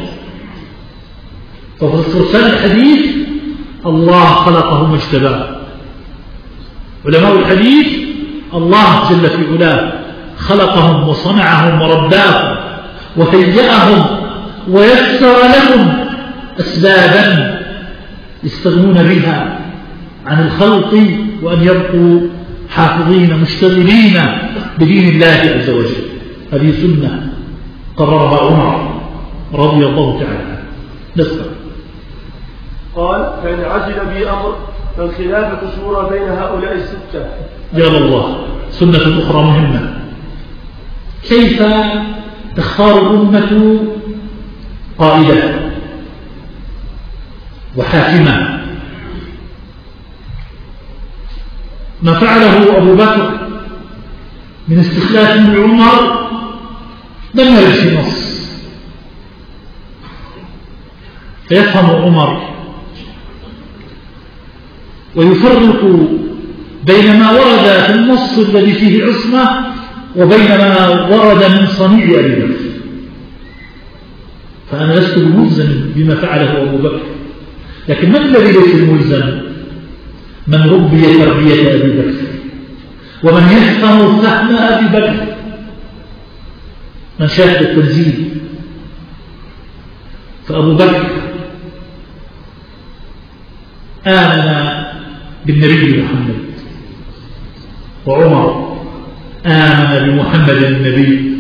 ففي استرسال الحديث الله خلقهم واجتباه. علماء الحديث الله جل في علاه خلقهم وصنعهم ورباهم وهيأهم ويسر لهم أسبابا يستغنون بها عن الخلق، وأن يبقوا حافظين مشتغلين بدين الله عز وجل. هذه سنة قررها عمر رضي الله تعالى. نسمع. قال: فإن عجل بي أمر فالخلافة شورى بين هؤلاء الستة. يا الله، سنة أخرى مهمة. كيف تختار الأمة قائدة وحاكمة؟ ما فعله أبو بكر من استخلاف من عمر لم يرد في نص، فيفهم عمر ويفرق بين ما ورد في النص الذي فيه عصمة وبين ما ورد من صنيع أبي بكر. فأنا لست ملزم بما فعله أبو بكر، لكن من الذي ليس الملزم؟ من ربي تربية أبي بكر ومن يفهم فهم أبي بكر، من شاهد التنزيل. فأبو بكر آمن بالنبي محمد، وعمر آمن بمحمد النبي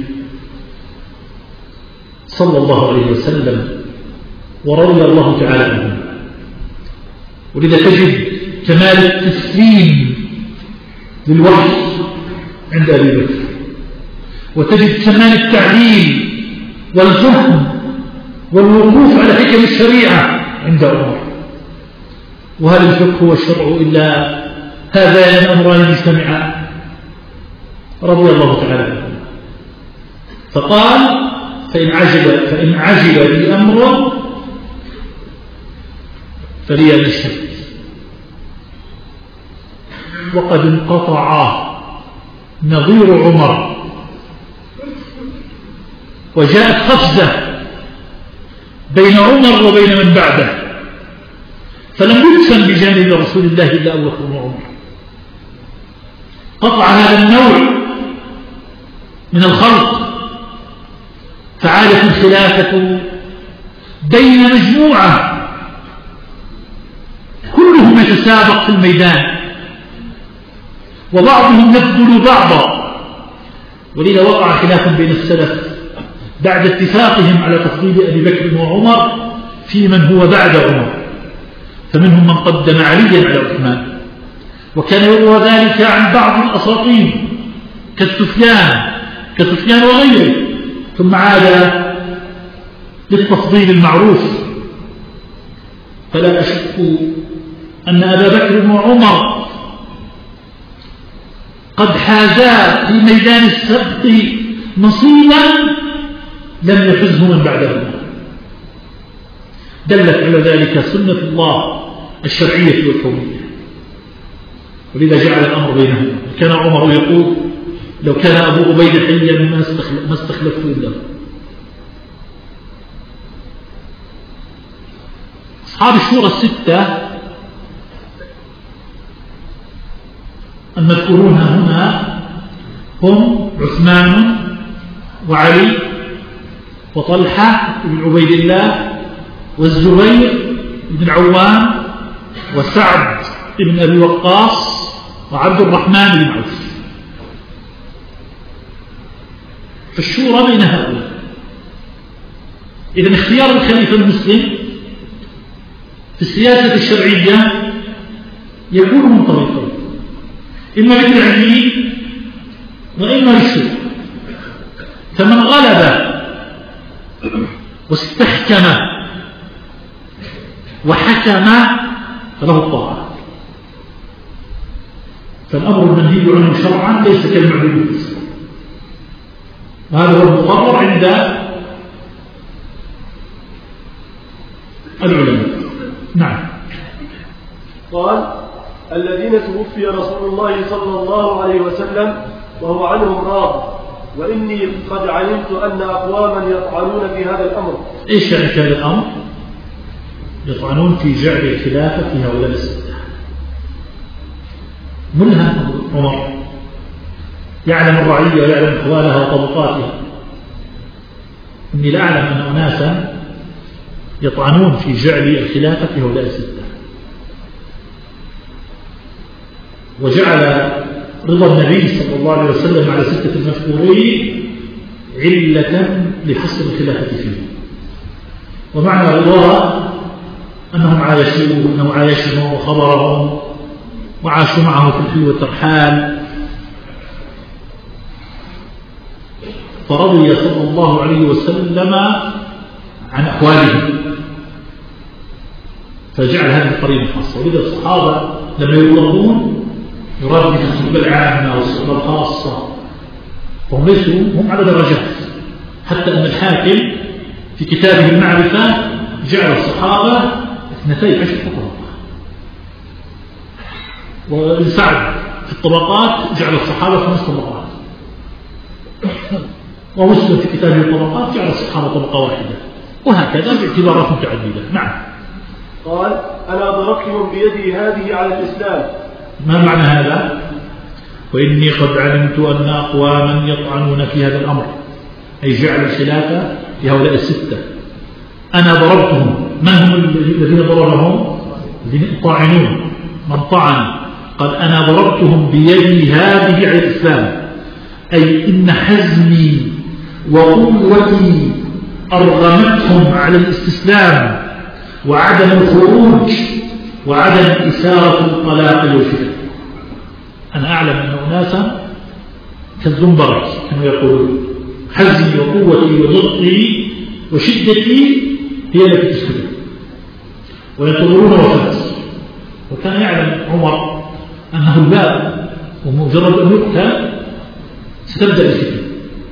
صلى الله عليه وسلم ورضي الله تعالى عنه. ولذا تجد كمال التسليم للوحي عند أبي بكر، وتجد كمال التعليم والفهم والوقوف على حكم الشريعة عند عمر. وهل الفقه والشرع إلا هذان الأمران اجتمعا؟ رضي الله تعالى عنه. فقال فإن عجل فإن عجل بأمر فليمشي، وقد انقطع نظير عمر وجاءت قفزة بين عمر وبين من بعده، فلم يدفن بجانب رسول الله إلا أبو بكر وعمر. قطع هذا النوع من الخلق، فعادت الخلافة بين مجموعة كلهم يتسابق في الميدان وبعضهم يفضل بعضا. ولذا وقع خلاف بين السلف بعد اتفاقهم على تفضيل أبي بكر وعمر في من هو بعد عمر، فمنهم من قدم عليا على عثمان، وكان يروى ذلك عن بعض الأساطين كالسفيان كسفيان وغيره، ثم عاد للتفضيل المعروف. فلا أشك أن أبا بكر وعمر قد حازا في ميدان السبق نصيبا لم يحزه من بعدهما. دلت على ذلك سنة الله الشرعية والكونية، ولذا جعل الأمر بينهما. كان عمر يقول لو كان أبو عبيدة حيا ما استخلفت له. أصحاب الشورى الستة المذكورون هنا هم عثمان وعلي وطلحة بن عبيد الله والزبير بن العوام وسعد بن أبي وقاص وعبد الرحمن بن عوف. فالشورى بين هؤلاء. إذن اختيار الخليفة المسلم في السياسة الشرعية يكون من طريقين: إما بالتعديل وإما بالشورى. فمن غلب واستحكم وحكم فله الطاعة. فالأمر المنهي عنه شرعا ليس كالمعلوم بالإسلام، وهذا هو المقرر عند العلماء. نعم. قال: الذين توفي رسول الله صلى الله عليه وسلم وهو عنهم راض، وإني قد علمت أن أقواما يطعنون في هذا الأمر. إيش يعني هذا الأمر؟ يطعنون في جعل الخلافة في هؤلاء الستة. منها عمر يعلم الرعية ويعلم أحوالها وطبقاتها. إني لا أعلم أن أناسا يطعنون في جعل الخلافة في هؤلاء الستة، وجعل رضا النبي صلى الله عليه وسلم على ستة المذكورين علة لحصر الخلافة فيه. ومعنى رضاها أنهم عايشوا أنه عايشهم وخبرهم وعاشوا معه في الحل والترحال، فرضي صلى الله عليه وسلم عن أحوالهم، فجعل هذه القرينة خاصة. ولذا الصحابة لما يطلقون يراد بها الصحبة العامة والصحبة الخاصة، وهم ليسوا هم على درجات، حتى أن الحاكم في كتابه المعرفة جعل الصحابة اثنتي عشر طبقة، وسعد في الطبقات جعل الصحابة خمس طبقات، ومسلم في كتابه الطبقات جعل الصحابة طبقة واحدة، وهكذا باعتبارات متعددة. نعم. قال أنا ضربتهم بيدي هذه على الإسلام. ما معنى هذا؟ وإني قد علمت أن أقواما يطعنون في هذا الأمر، أي جعل الخلافة لهؤلاء الستة. أنا ضربتهم، من هم الذين ضربهم؟ الذين طاعنون، من طعن. قال أنا ضربتهم بيدي هذه على الإسلام، أي إن حزمي وقوتي أرغمتهم على الاستسلام وعدم الخروج وعدم إثارة القلاقل والفتن. أنا أعلم أن أناسا كالزنبرك كانوا يقولون حزمي وقوتي وضغطي وشدتي هي التي تسكت، وينتظرون وفاتي. وكان يعلم عمر أنه الباب ومجرد أن يقتل ستبدأ الفتن،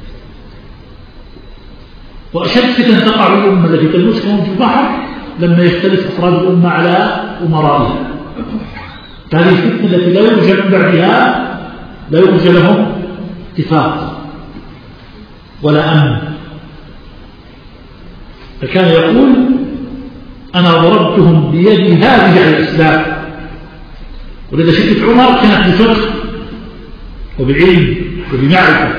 وأشد فتن تقع الأمة التي تلمسهم في البحر لما يختلف أفراد الأمة على أمرائها. هذه الفتنة التي لا يوجد من بعدها لا يوجد لهم اتفاق ولا أمن. فكان يقول أنا ضربتهم بيدي هذه على الإسلام. ولذا شدة عمر كانت بفقه وبعلم وبمعرفة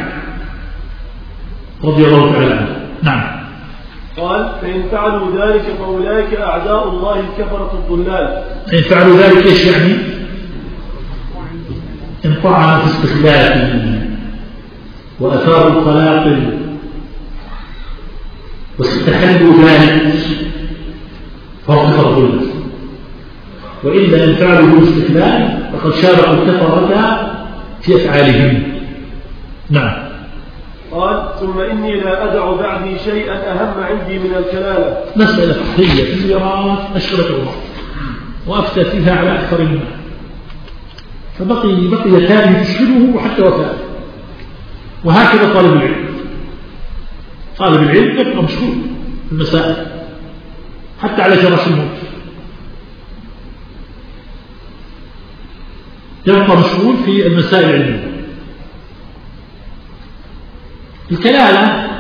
رضي الله تعالى عنه. نعم. قال فإن فعلوا ذلك فأولئك أعداء الله الكفرة الضلال. فإن فعلوا ذلك إيش يعني؟ إن طعنوا في استخلافه وأثاروا القلاقل واستحلوا ذلك فهو كفر ضلال. وإلا إن فعلوا بالاستخلاف فقد شاركوا الكفرة في أفعالهم. نعم. قال ثم إني لا أدع بعدي شيئا أهم عندي من الكلالة. مسألة فقهية في الميراث أشغلت عمر وأفتى فيها على أكثر منها، فبقي بقي ثاني تشغله حتى وفاته. وهكذا طالب العلم، طالب العلم يبقى مشغول في المسائل حتى على فراش الموت، يبقى مشغول في المسائل العلمية. الكلالة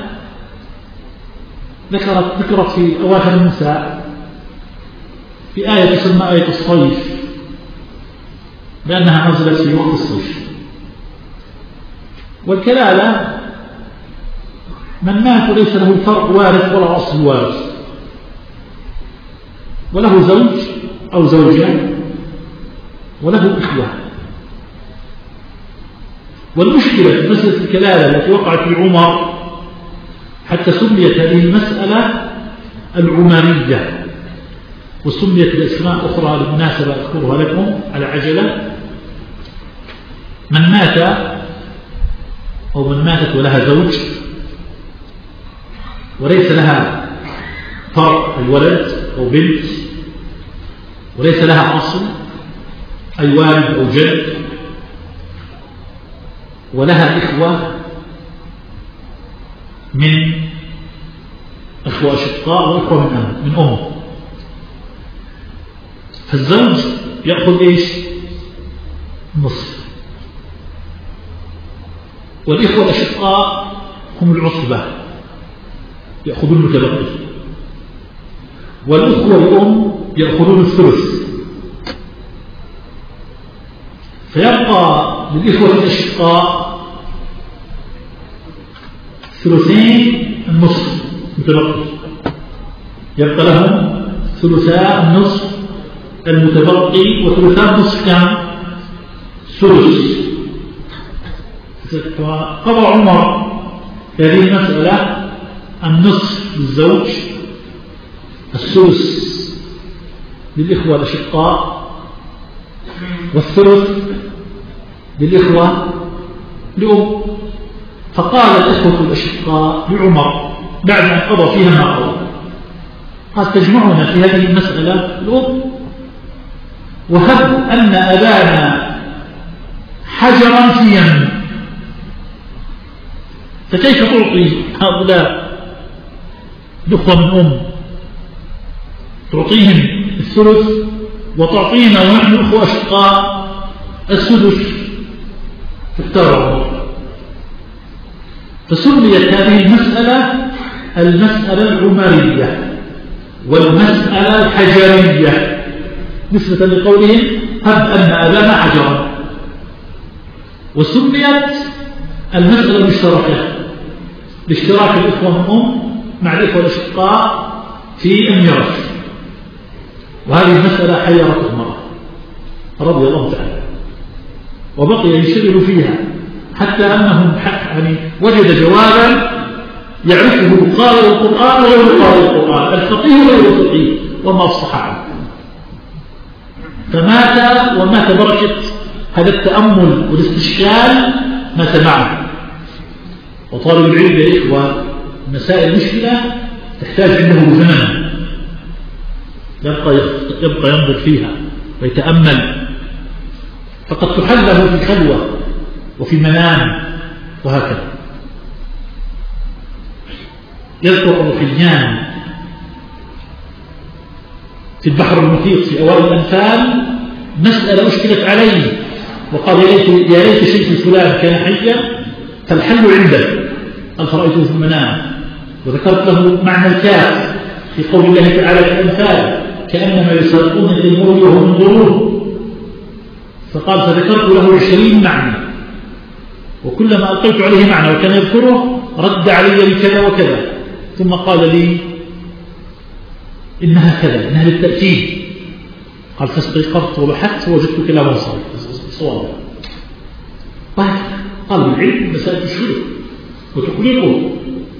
ذكرت ذكرت في أواخر النساء في آية تسمى آية الصيف، لأنها نزلت في وقت الصيف. والكلالة من مات وليس له فرع وارث ولا أصل وارث، وله زوج أو زوجان وله إخوة. والمشكلة في مسألة الكلالة التي وقعت في عمر حتى سميت هذه المسألة العمرية، وسميت بأسماء أخرى للمناسبة أذكرها لكم على عجلة. من مات أو من ماتت ولها زوج وليس لها فرع الولد أو بنت وليس لها أصل أي والد أو جد، ولها إخوة من إخوة أشقاء وإخوة من أم من أم فالزوج يأخذ إيش؟ نصف. والإخوة الأشقاء هم العصبة يأخذون المتبقي، والأخوة الأم يأخذون الثلث. فيبقى للإخوة الأشقاء ثلثين النصف متبقي، يبقى لهم ثلثاء النصف المتبقي، وثلثاء النصف كم؟ ثلث. فقضى عمر هذه المسألة النصف للزوج، الثلث للإخوة الأشقاء، والثلث للإخوة لأم. فقال الإخوة الأشقاء لعمر بعد أن قضى فيها ما قضى، قال تجمعنا في هذه المسألة الأم، وهب أن أبانا حجرا في يم فكيف تعطي هؤلاء الأخوة من أم تعطيهم الثلث وتعطينا ونحن أخوة أشقاء السدس في الترى؟ فسميت هذه المسألة المسألة العمرية والمسألة الحجرية نسبة لقولهم هب أن أبانا حجرا، وسميت المسألة المشتركة لاشتراك الإخوة من أم مع الإخوة الأشقاء في الميراث. وهذه المسألة حيرت عمر رضي الله تعالى وبقي يشتغل فيها حتى أنهم يعني وجد جوابا يعرفه قارئ القرآن وغير قارئ القرآن، الفقيه وغير الفقيه، وما أفصح عنه. فمات ومات بركة هذا التأمل والاستشكال مات معه. وطالب العلم يا إخوة مسائل مشكلة تحتاج عنده زمن يبقى يبقى ينظر فيها ويتأمل، فقد تحل له في خلوة وفي منام وهكذا. يذكر أبو حيان في البحر المحيط في أوائل الأنفال مسألة أشكلت عليه وقال يا ليت يا ليت شيخ فلان كان حيا فالحل عنده قال فرأيته في المنام. وذكرت له معنى الكاف في قول الله تعالى في الأنفال كأنما يسرقون في المر وهم ينظرون، فقال فذكرت له عشرين معنى وكلما ألقيت عليه معنى وكان يذكره رد علي بكذا وكذا، ثم قال لي إنها كذا إنها للتأكيد. قال فاستيقظت وبحثت فوجدت كلاما صوابا. طيب قال العلم مسألة تشغله وتقلقه،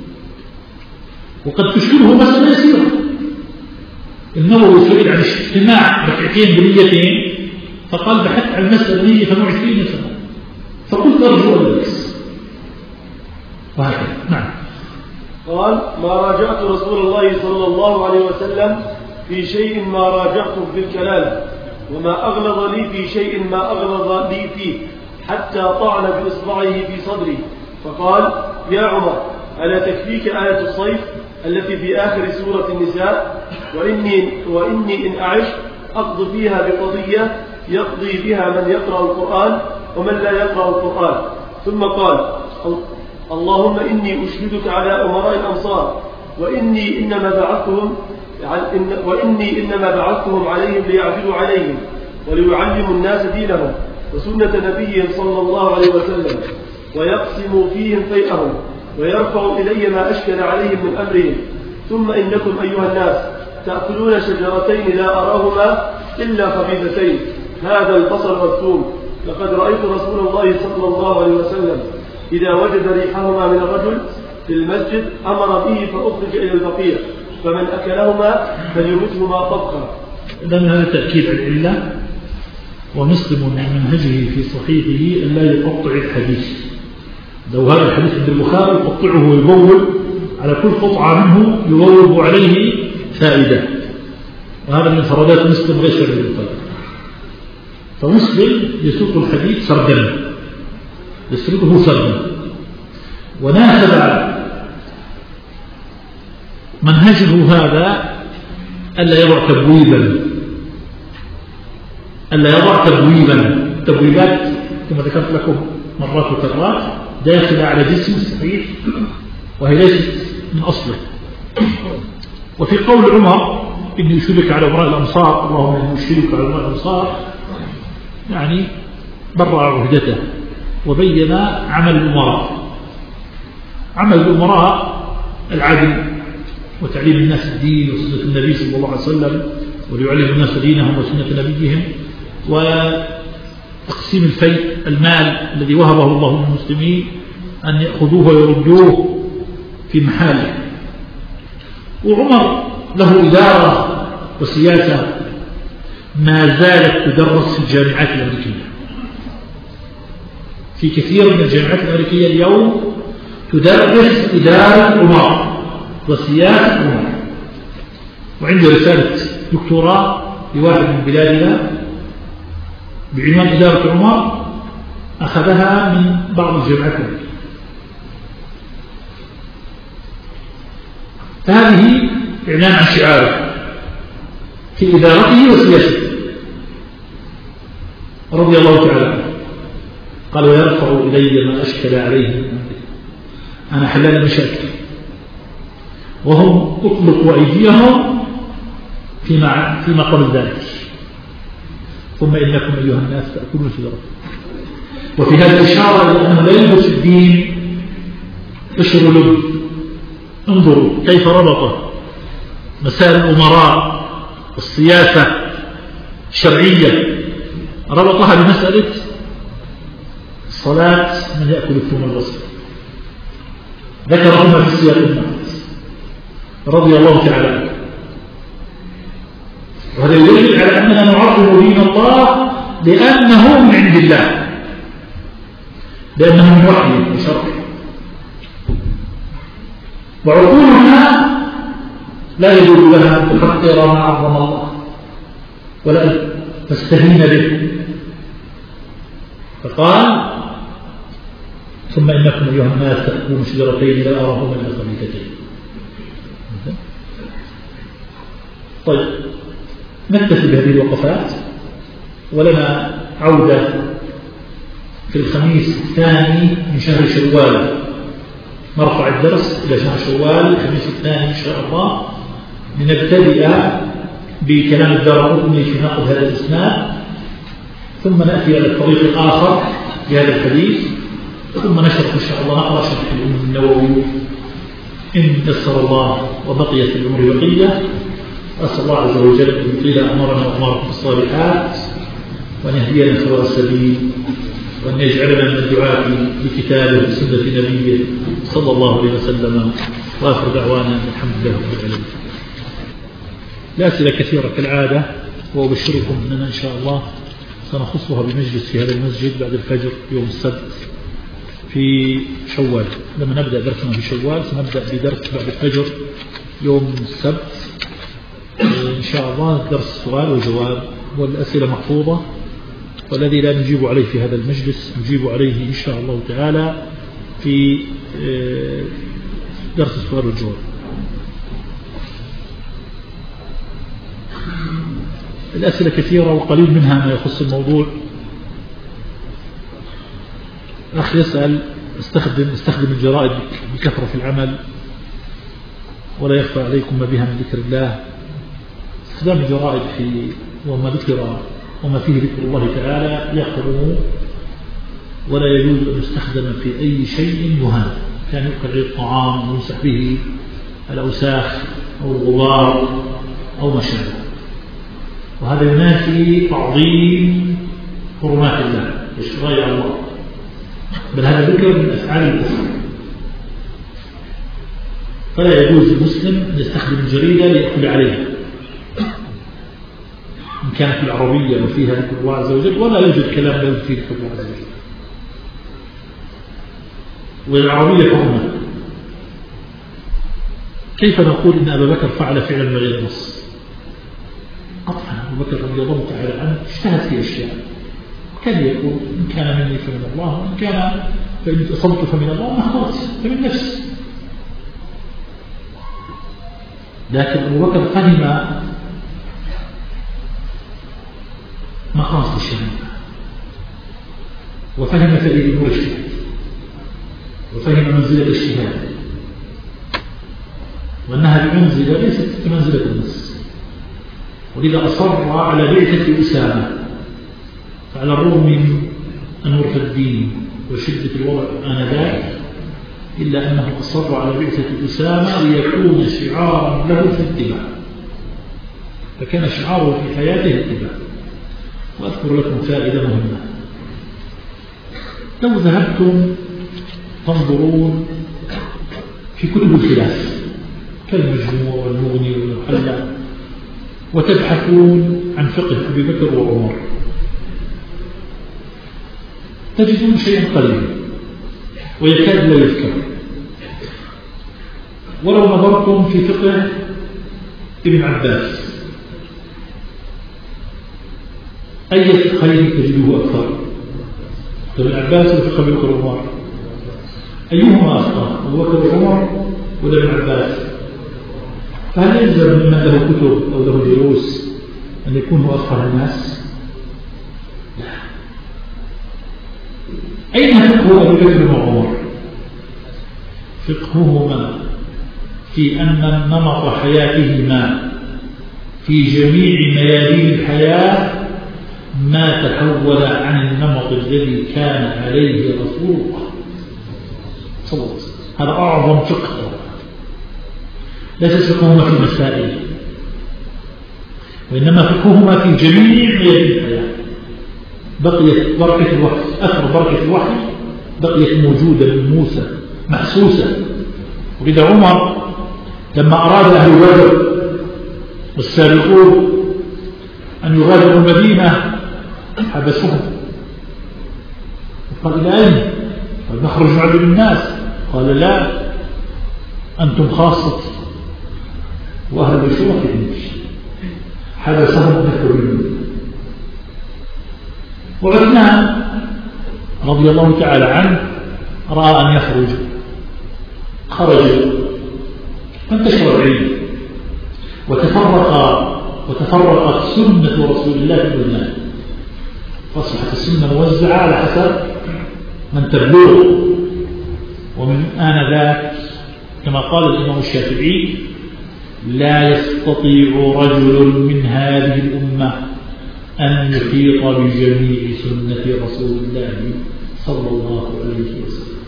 وقد تشغله مسألة يسيرة. النووي سئل عن اجتماع ركعتين بنيتين فقال بحثت عن المسألة مية وثمانية وعشرين سنة فقلت أرجو أن أدرس وهكذا. نعم. قال ما راجعت رسول الله صلى الله عليه وسلم في شيء ما راجعته بالكلام، وما أغلظ لي في شيء ما أغلظ لي فيه، حتى طعن بإصبعه في صدري فقال يا عمر ألا تكفيك آية الصيف التي في آخر سورة النساء؟ وإني, وإني إن أعش أقضي فيها بقضية يقضي بها من يقرأ القرآن ومن لا يقرأ القرآن. ثم قال اللهم إني أشهدك على أمراء الأمصار وإني إنما بعثتهم وإني إنما بعثتهم عليهم ليعدلوا عليهم وليعلموا الناس دينهم وسنة نبيهم صلى الله عليه وسلم ويقسموا فيهم فيئهم ويرفعوا إلي ما أشكل عليهم من أمرهم. ثم إنكم أيها الناس تأكلون شجرتين لا أراهما إلا خبيثتين، هذا البصل والثوم. لقد رأيت رسول الله صلى الله عليه وسلم إذا وجد ريحهما من الرجل في المسجد أمر به فأخرج إلى البقيع فمن أكلهما فليمتهما طبخا. إذن هذا تأكيد العلة. ومسلم من منهجه في صحيحه أن لا يقطع الحديث. لو هذا الحديث عند البخاري يقطعه ويبول على كل قطعة منه يبوب عليه فائدة، وهذا من فرادات مسلم غير شرعي البخاري. فمسلم يسوق الحديث سردا يسرده سردا، وناسب منهجه هذا ألا يضع تبويبا ألا يضع تبويبا تبويبات كما ذكرت لكم مرات وكرات داخلة على جسم الصحيح وهي ليست من أصله. وفي قول عمر إني أشهدك على أمراء الأمصار اللهم إني أشهدك على أمراء الأمصار يعني برع عهدته وبين عمل الأمراء. عمل الأمراء العدل وتعليم الناس الدين وسنة النبي صلى الله عليه وسلم وليعلم الناس دينهم وسنة نبيهم، وتقسيم الفيء المال الذي وهبه الله للمسلمين أن يأخذوه ويردوه في محاله. وعمر له إدارة وسياسة ما زالت تدرس في الجامعات الأمريكية. في كثير من الجامعات الأمريكية اليوم تدرس إدارة عمر وسياسة عمر. وعندي رسالة دكتوراه لواحد من بلادنا بعنوان إدارة عمر أخذها من بعض الجامعات الأمريكية. فهذه إعلان عن شعاره في إدارته وسياسته رضي الله تعالى عنه. قال ويرفع إلي ما أشكل عليه من أمري، أنا حلال المشاكل وهم أطلقوا أيديهم فيما, فيما قبل ذلك. ثم إنكم أيها الناس تأكلون شجرة. وفي هذه الإشارة إلى أنه لا يلبس الدين قشر لب. انظروا كيف ربط مسائل الأمراء والسياسة الشرعية، ربطها بمسألة الصلاة من يأكل الثوم البصر، ذكرهما في السياق النص رضي الله تعالى عنه. وهذا يدل على أننا نعظم دين الله لأنه من عند الله، لأنه من وحي وشرع. وعقولنا لا يجوز لها أن تحقر ما عظم الله ولا أن تستهين به. فقال ثم إنكم أيها الناس تأكلون شجرتين لا أراهما إلا خبيثتين. طيب نكتفي بهذه الوقفات، ولنا عودة في الخميس الثاني من شهر شوال، نرفع الدرس إلى شهر شوال الخميس الثاني إن شاء الله، لنبتدئ بكلام الدارقطني في نقد هذا الإسناد، ثم نأتي إلى الطريق الآخر بهذا الحديث، ثم نشرح إن شاء الله نقرأ شرح الإمام النووي إن يسر الله وبقيت الأمور بقية. أسأل الله عز وجل أن يطيل أمرنا وأمركم الصالحات، وأن يهدينا سواء السبيل، وأن يجعلنا من الدعاء بكتابه وسنة نبيه صلى الله عليه وسلم. وآخر دعوانا الحمد لله رب العالمين. الأسئلة كثيرة كالعادة، وأبشركم أننا إن شاء الله سنخصها بمجلس في هذا المسجد بعد الفجر يوم السبت في شوال. لما نبدأ درسنا في شوال سنبدأ بدرس بعد الفجر يوم السبت إن شاء الله، درس سؤال وجواب، والأسئلة محفوظة، والذي لا نجيب عليه في هذا المجلس نجيب عليه إن شاء الله تعالى في درس السؤال والجواب. الأسئلة كثيرة وقليل منها ما يخص الموضوع. أخ يسأل استخدم, استخدم الجرائد بكثرة في العمل ولا يخفى عليكم ما بها من ذكر الله. استخدام الجرائد في وما ذكر وما فيه ذكر الله تعالى يحرم ولا يجوز أن يستخدم في أي شيء مهان، كان يؤكل عليه الطعام ويمسح به الأوساخ أو الغبار أو ما شابه، وهذا ينافي تعظيم حرمات الله وشرائع الله، بل هذا ذكر من أفعال الكفر. فلا يجوز للمسلم أن يستخدم الجريدة ليأكل عليها إن كانت العربية وفيها ذكر الله عز وجل، ولا يوجد كلام لا فيه ذكر الله عز وجل، والعربية حرمة. كيف نقول إن أبا بكر فعل فعلا من غير نص؟ قطعا أبو بكر رضي الله تعالى عنه اجتهد في أشياء، كان يقول إن كان مني فمن الله، وإن كان فإن أصبت فمن الله، ما أخبرت فمن نفسي. لكن أبو بكر فهم مقاصد الشريعة، وفهم فائدة نور الاجتهاد، وفهم منزلة الاجتهاد، وأنها بمنزلة ليست كمنزلة النص. ولذا أصر على بعثة أسامة، فعلى الرغم من أن مرتدين وشدة الوضع آنذاك، إلا أنه أصر على بعثة أسامة ليكون شعارا له في الاتباع، فكان شعاره في حياته الاتباع. وأذكر لكم فائدة مهمة. لو ذهبتم تنظرون في كتب الخلاف كالمجموع والمغني والمحلى وتبحثون عن فقه أبي بكر وعمر، تجدون شيئا قليلا ويكاد لا يذكر. ولو نظرتم في فقه ابن عباس أي فقهين تجده أكثر؟ ابن عباس وفقه أبي بكر وعمر، أيهما أفقه، أبو بكر وعمر ولا ابن عباس؟ فهل يلزم ممن له كتب أو له دروس أن يكون هو أفقه الناس؟ لا. أين فقه أبي بكر وعمر؟ فقههما في أن نمط حياتهما في جميع ميادين الحياة ما تحول عن النمط الذي كان عليه رسول الله صلى الله عليه وسلم. هذا أعظم فقه، ليس فقههما في المسائل، وإنما فقههما في جميع ميادين الحياة. بقيت بركة الوحي، أثر بركة الوحي بقيت موجودة من موسى محسوسة. وإذا عمر لما أراد أهل بدر والسابقون أن يغادروا المدينة حبسهم وقال إلى أين؟ قال نخرج نعلم الناس. قال لا، أنتم خاصة وأهل بشركهم. حبسهم أكثر منهم. وعثمان رضي الله تعالى عنه رأى أن يخرج، خرج فانتشر العلم وتفرق وتفرقت سنة رسول الله في البلدان، فأصبحت السنة موزعة على حسب من تبلغ. ومن آنذاك كما قال الإمام الشافعي لا يستطيع رجل من هذه الأمة أن يحيط بجميع سنة رسول الله صلى الله عليه وسلم.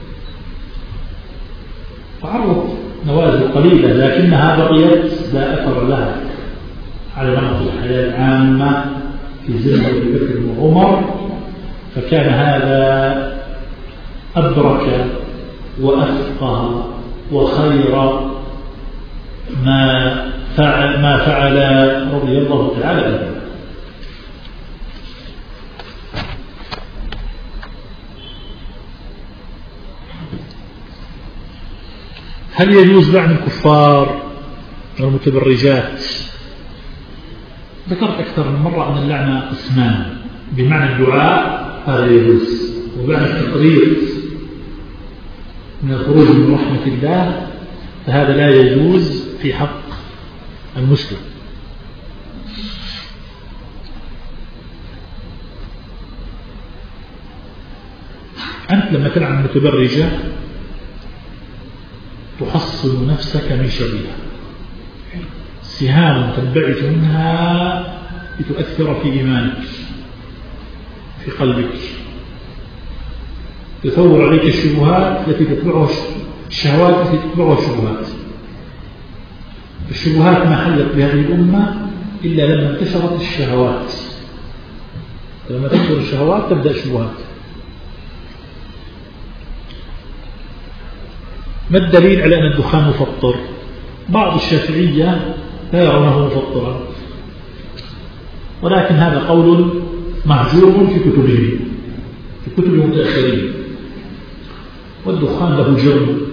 تعرض نوازل قليلة لكنها بقيت لا أثر لها على نمط الحياة العامة في زمن أبي بكر وعمر، فكان هذا أبرك وأفقه وخير ما فعل, ما فعل رضي الله تعالى عنه. هل يجوز لعن الكفار والمتبرجات؟ ذكرت أكثر من مرة أن اللعنة قسمان، بمعنى الدعاء هذا يجوز، وبمعنى التقرير من الخروج من رحمة الله فهذا لا يجوز في حق المسلم. أنت لما تلعن المتبرجة تحصن نفسك من شرها، سهام تنبعث منها لتؤثر في إيمانك في قلبك، تثور عليك الشبهات التي تتبعها الشهوات التي تتبعها الشبهات. الشبهات ما حلت بهذه الأمة إلا لما انتشرت الشهوات. لما تنتشر الشهوات تبدأ الشبهات. ما الدليل على أن الدخان مفطر؟ بعض الشافعية لا يرونه مفطرا، ولكن هذا قول مهجور في كتبهم في كتب المتأخرين. والدخان له جرم،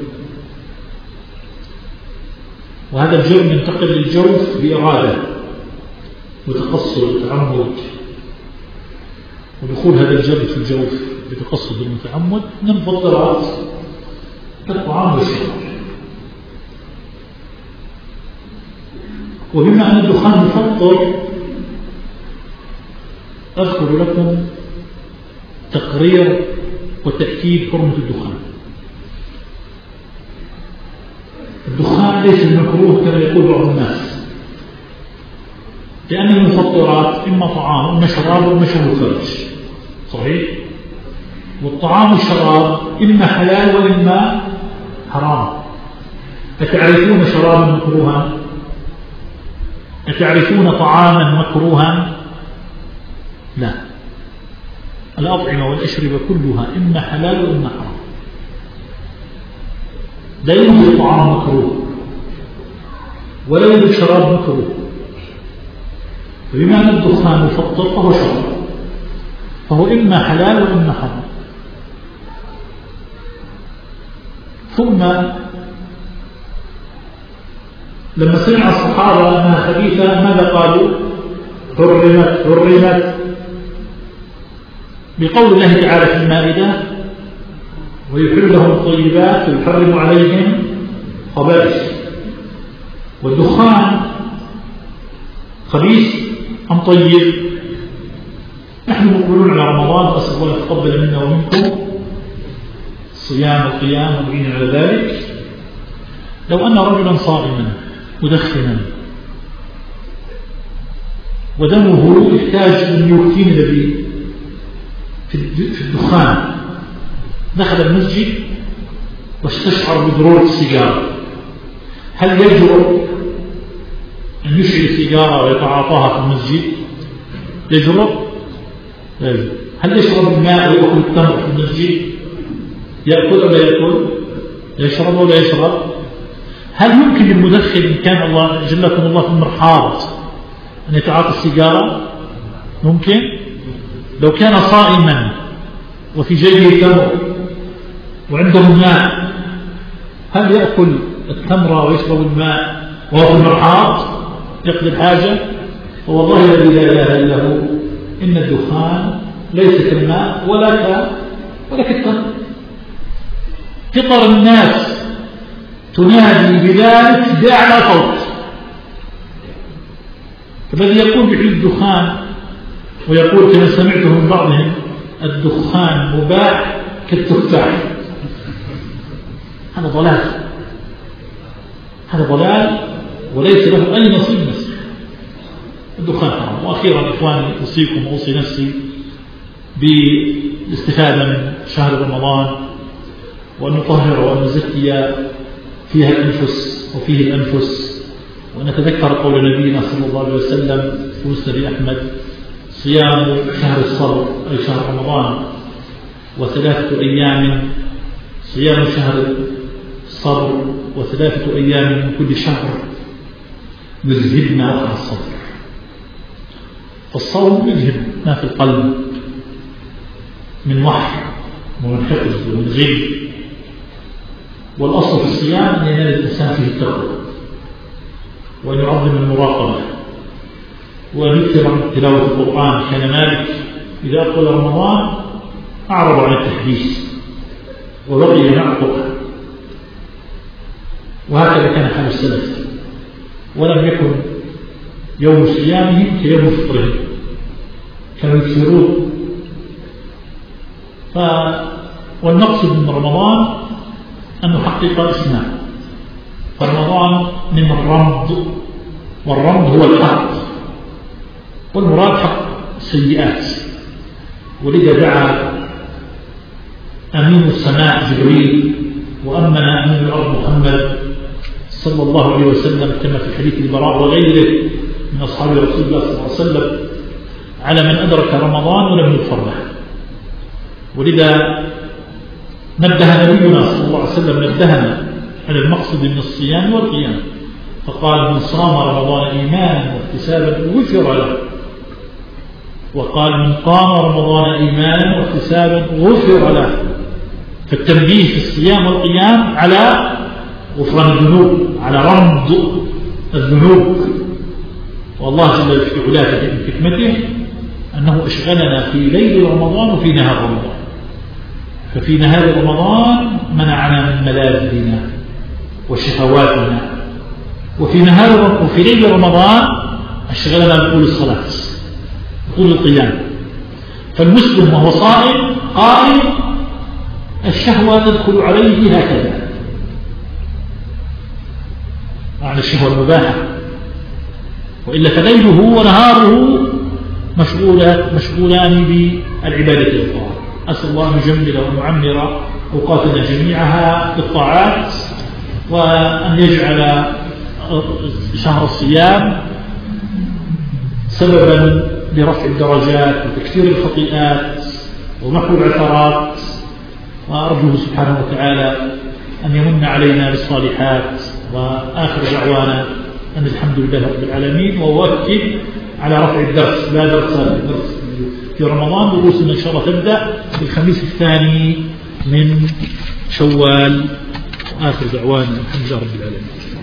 وهذا الجرم ينتقل للجوف بإرادة وتقصد وتعمد، ودخول هذا الجرم في الجوف بتقصد المتعمد من المفطرات الطعام والشراب. وبما أن الدخان مفطر أذكر لكم تقرير وتأكيد حرمة الدخان. الدخان ليس المكروه كما يقول بعض الناس، لأن المفطرات إما طعام وإما شراب وإما شرب خارج، صحيح؟ والطعام والشراب إما حلال وإما حرام. أتعرفون شرابا مكروها؟ أتعرفون طعاما مكروها؟ لا. الأطعمة والأشربة كلها إما حلال وإما حرام. لا يوجد طعام مكروه ولا يوجد شراب مكروه. فبما أن الدخان مفطر فهو شراب، فهو إما حلال وإما حرام. ثم لما سمع الصحابة أنها خبيثة ماذا قالوا؟ حرمت حرمت بقول الله تعالى في المائدة ويحل لهم الطيبات ويحرم عليهم خبائث. والدخان خبيث أم طيب؟ نحن مقبلون على رمضان، وأسأل الله يتقبل منا ومنكم الصيام والقيام والعين على ذلك. لو أن رجلا صائما مدخنا ودمه يحتاج من النيكوتين الذي في الدخان، دخل المسجد واستشعر بضرورة السيجارة، هل يجرؤ أن يشعل السيجارة ويتعاطاها في المسجد؟ يجرؤ؟ لا يجرؤ. هل يشرب الماء ويأكل التمر في المسجد؟ يأكل ولا يأكل؟ يشرب ولا يشرب؟ هل يمكن للمدخن إن كان الله جلكم الله في المرحاض أن يتعاطى السيجارة؟ ممكن؟ لو كان صائما وفي جيبه تمر وعنده ماء، هل يأكل التمر ويشرب الماء وهو في المرحاض يقضي الحاجة؟ والله الذي لا إله إلا هو إن الدخان ليس كالماء ولا ك ولا كالتمر. فطر الناس تنادي بذلك بأعلى صوت، فالذي يقول بحل الدخان ويقول كما سمعته من بعضهم الدخان مباح كالتفاح، هذا ضلال، هذا ضلال وليس له أي نصيب نفسه. الدخان حرام. وأخيرا إخواني أوصيكم وأوصي نفسي بالاستفادة من شهر رمضان، وأن نطهر وأن نزكي فيها الأنفس وفيه الأنفس، وأن نتذكر قول نبينا صلى الله عليه وسلم في مسند أحمد: صيام شهر الصبر أي شهر رمضان، وثلاثة أيام صيام شهر الصبر وثلاثة أيام من كل شهر يذهبن وقع الصبر. فالصوم يذهب ما في القلب من وحر ومن حقد ومن غل، والأصل في الصيام أن ينال الإنسان فيه التقوى، وأن يعظم المراقبة، وأن يكثر من تلاوة القرآن. كان مالك إذا أقبل رمضان أعرض عن التحديث وبقي يعقب، وهكذا كان حال السلف، ولم يكن يوم صيامهم كيوم فطرهم، كانوا يكثرون. ف... والمقصد من رمضان أن نحقق اسمه. فرمضان من الرمض، والرمض هو الحق، والمراد حق السيئات. ولذا دعا أمين السماء جبريل وأمن أمين الأرض محمد صلى الله عليه وسلم كما في حديث البراء وغيره من أصحاب رسول الله صلى الله عليه وسلم على من أدرك رمضان ولم يغفر له. ولذا نبه نبينا صلى الله عليه وسلم نبهنا على المقصد من الصيام والقيام، فقال: من صام رمضان إيمانا واحتسابا غفر له. وقال: من قام رمضان إيمانا واحتسابا غفر له. فالتنبيه في الصيام والقيام على غفران الذنوب، على رمض الذنوب. والله جل في علاه من حكمته أنه أشغلنا في ليل رمضان وفي نهار رمضان. ففي نهار رمضان منعنا من ملاذنا وشهواتنا، وفي نهار وفي ليل رمضان أشغلنا بطول الصلاة بطول القيام. فالمسلم وهو صائم قائم الشهوة تدخل عليه هكذا، معنى الشهوة المباحة، وإلا فليله ونهاره مشغولان مشغولان بالعبادة والطاعة. أسأل الله أن يجمل وأن يعمر أوقاتنا جميعها بالطاعات، وأن يجعل شهر الصيام سببا لرفع الدرجات وتكثير الخطيئات ومحو العثرات. وأرجوه سبحانه وتعالى أن يمن علينا بالصالحات. وآخر دعوانا أن الحمد لله رب العالمين. وأؤكد على رفع الدرس، لا درس درس في رمضان، دروسنا إن شاء الله تبدأ بالخميس الثاني من شوال. وآخر دعوانا الحمد لله رب العالمين.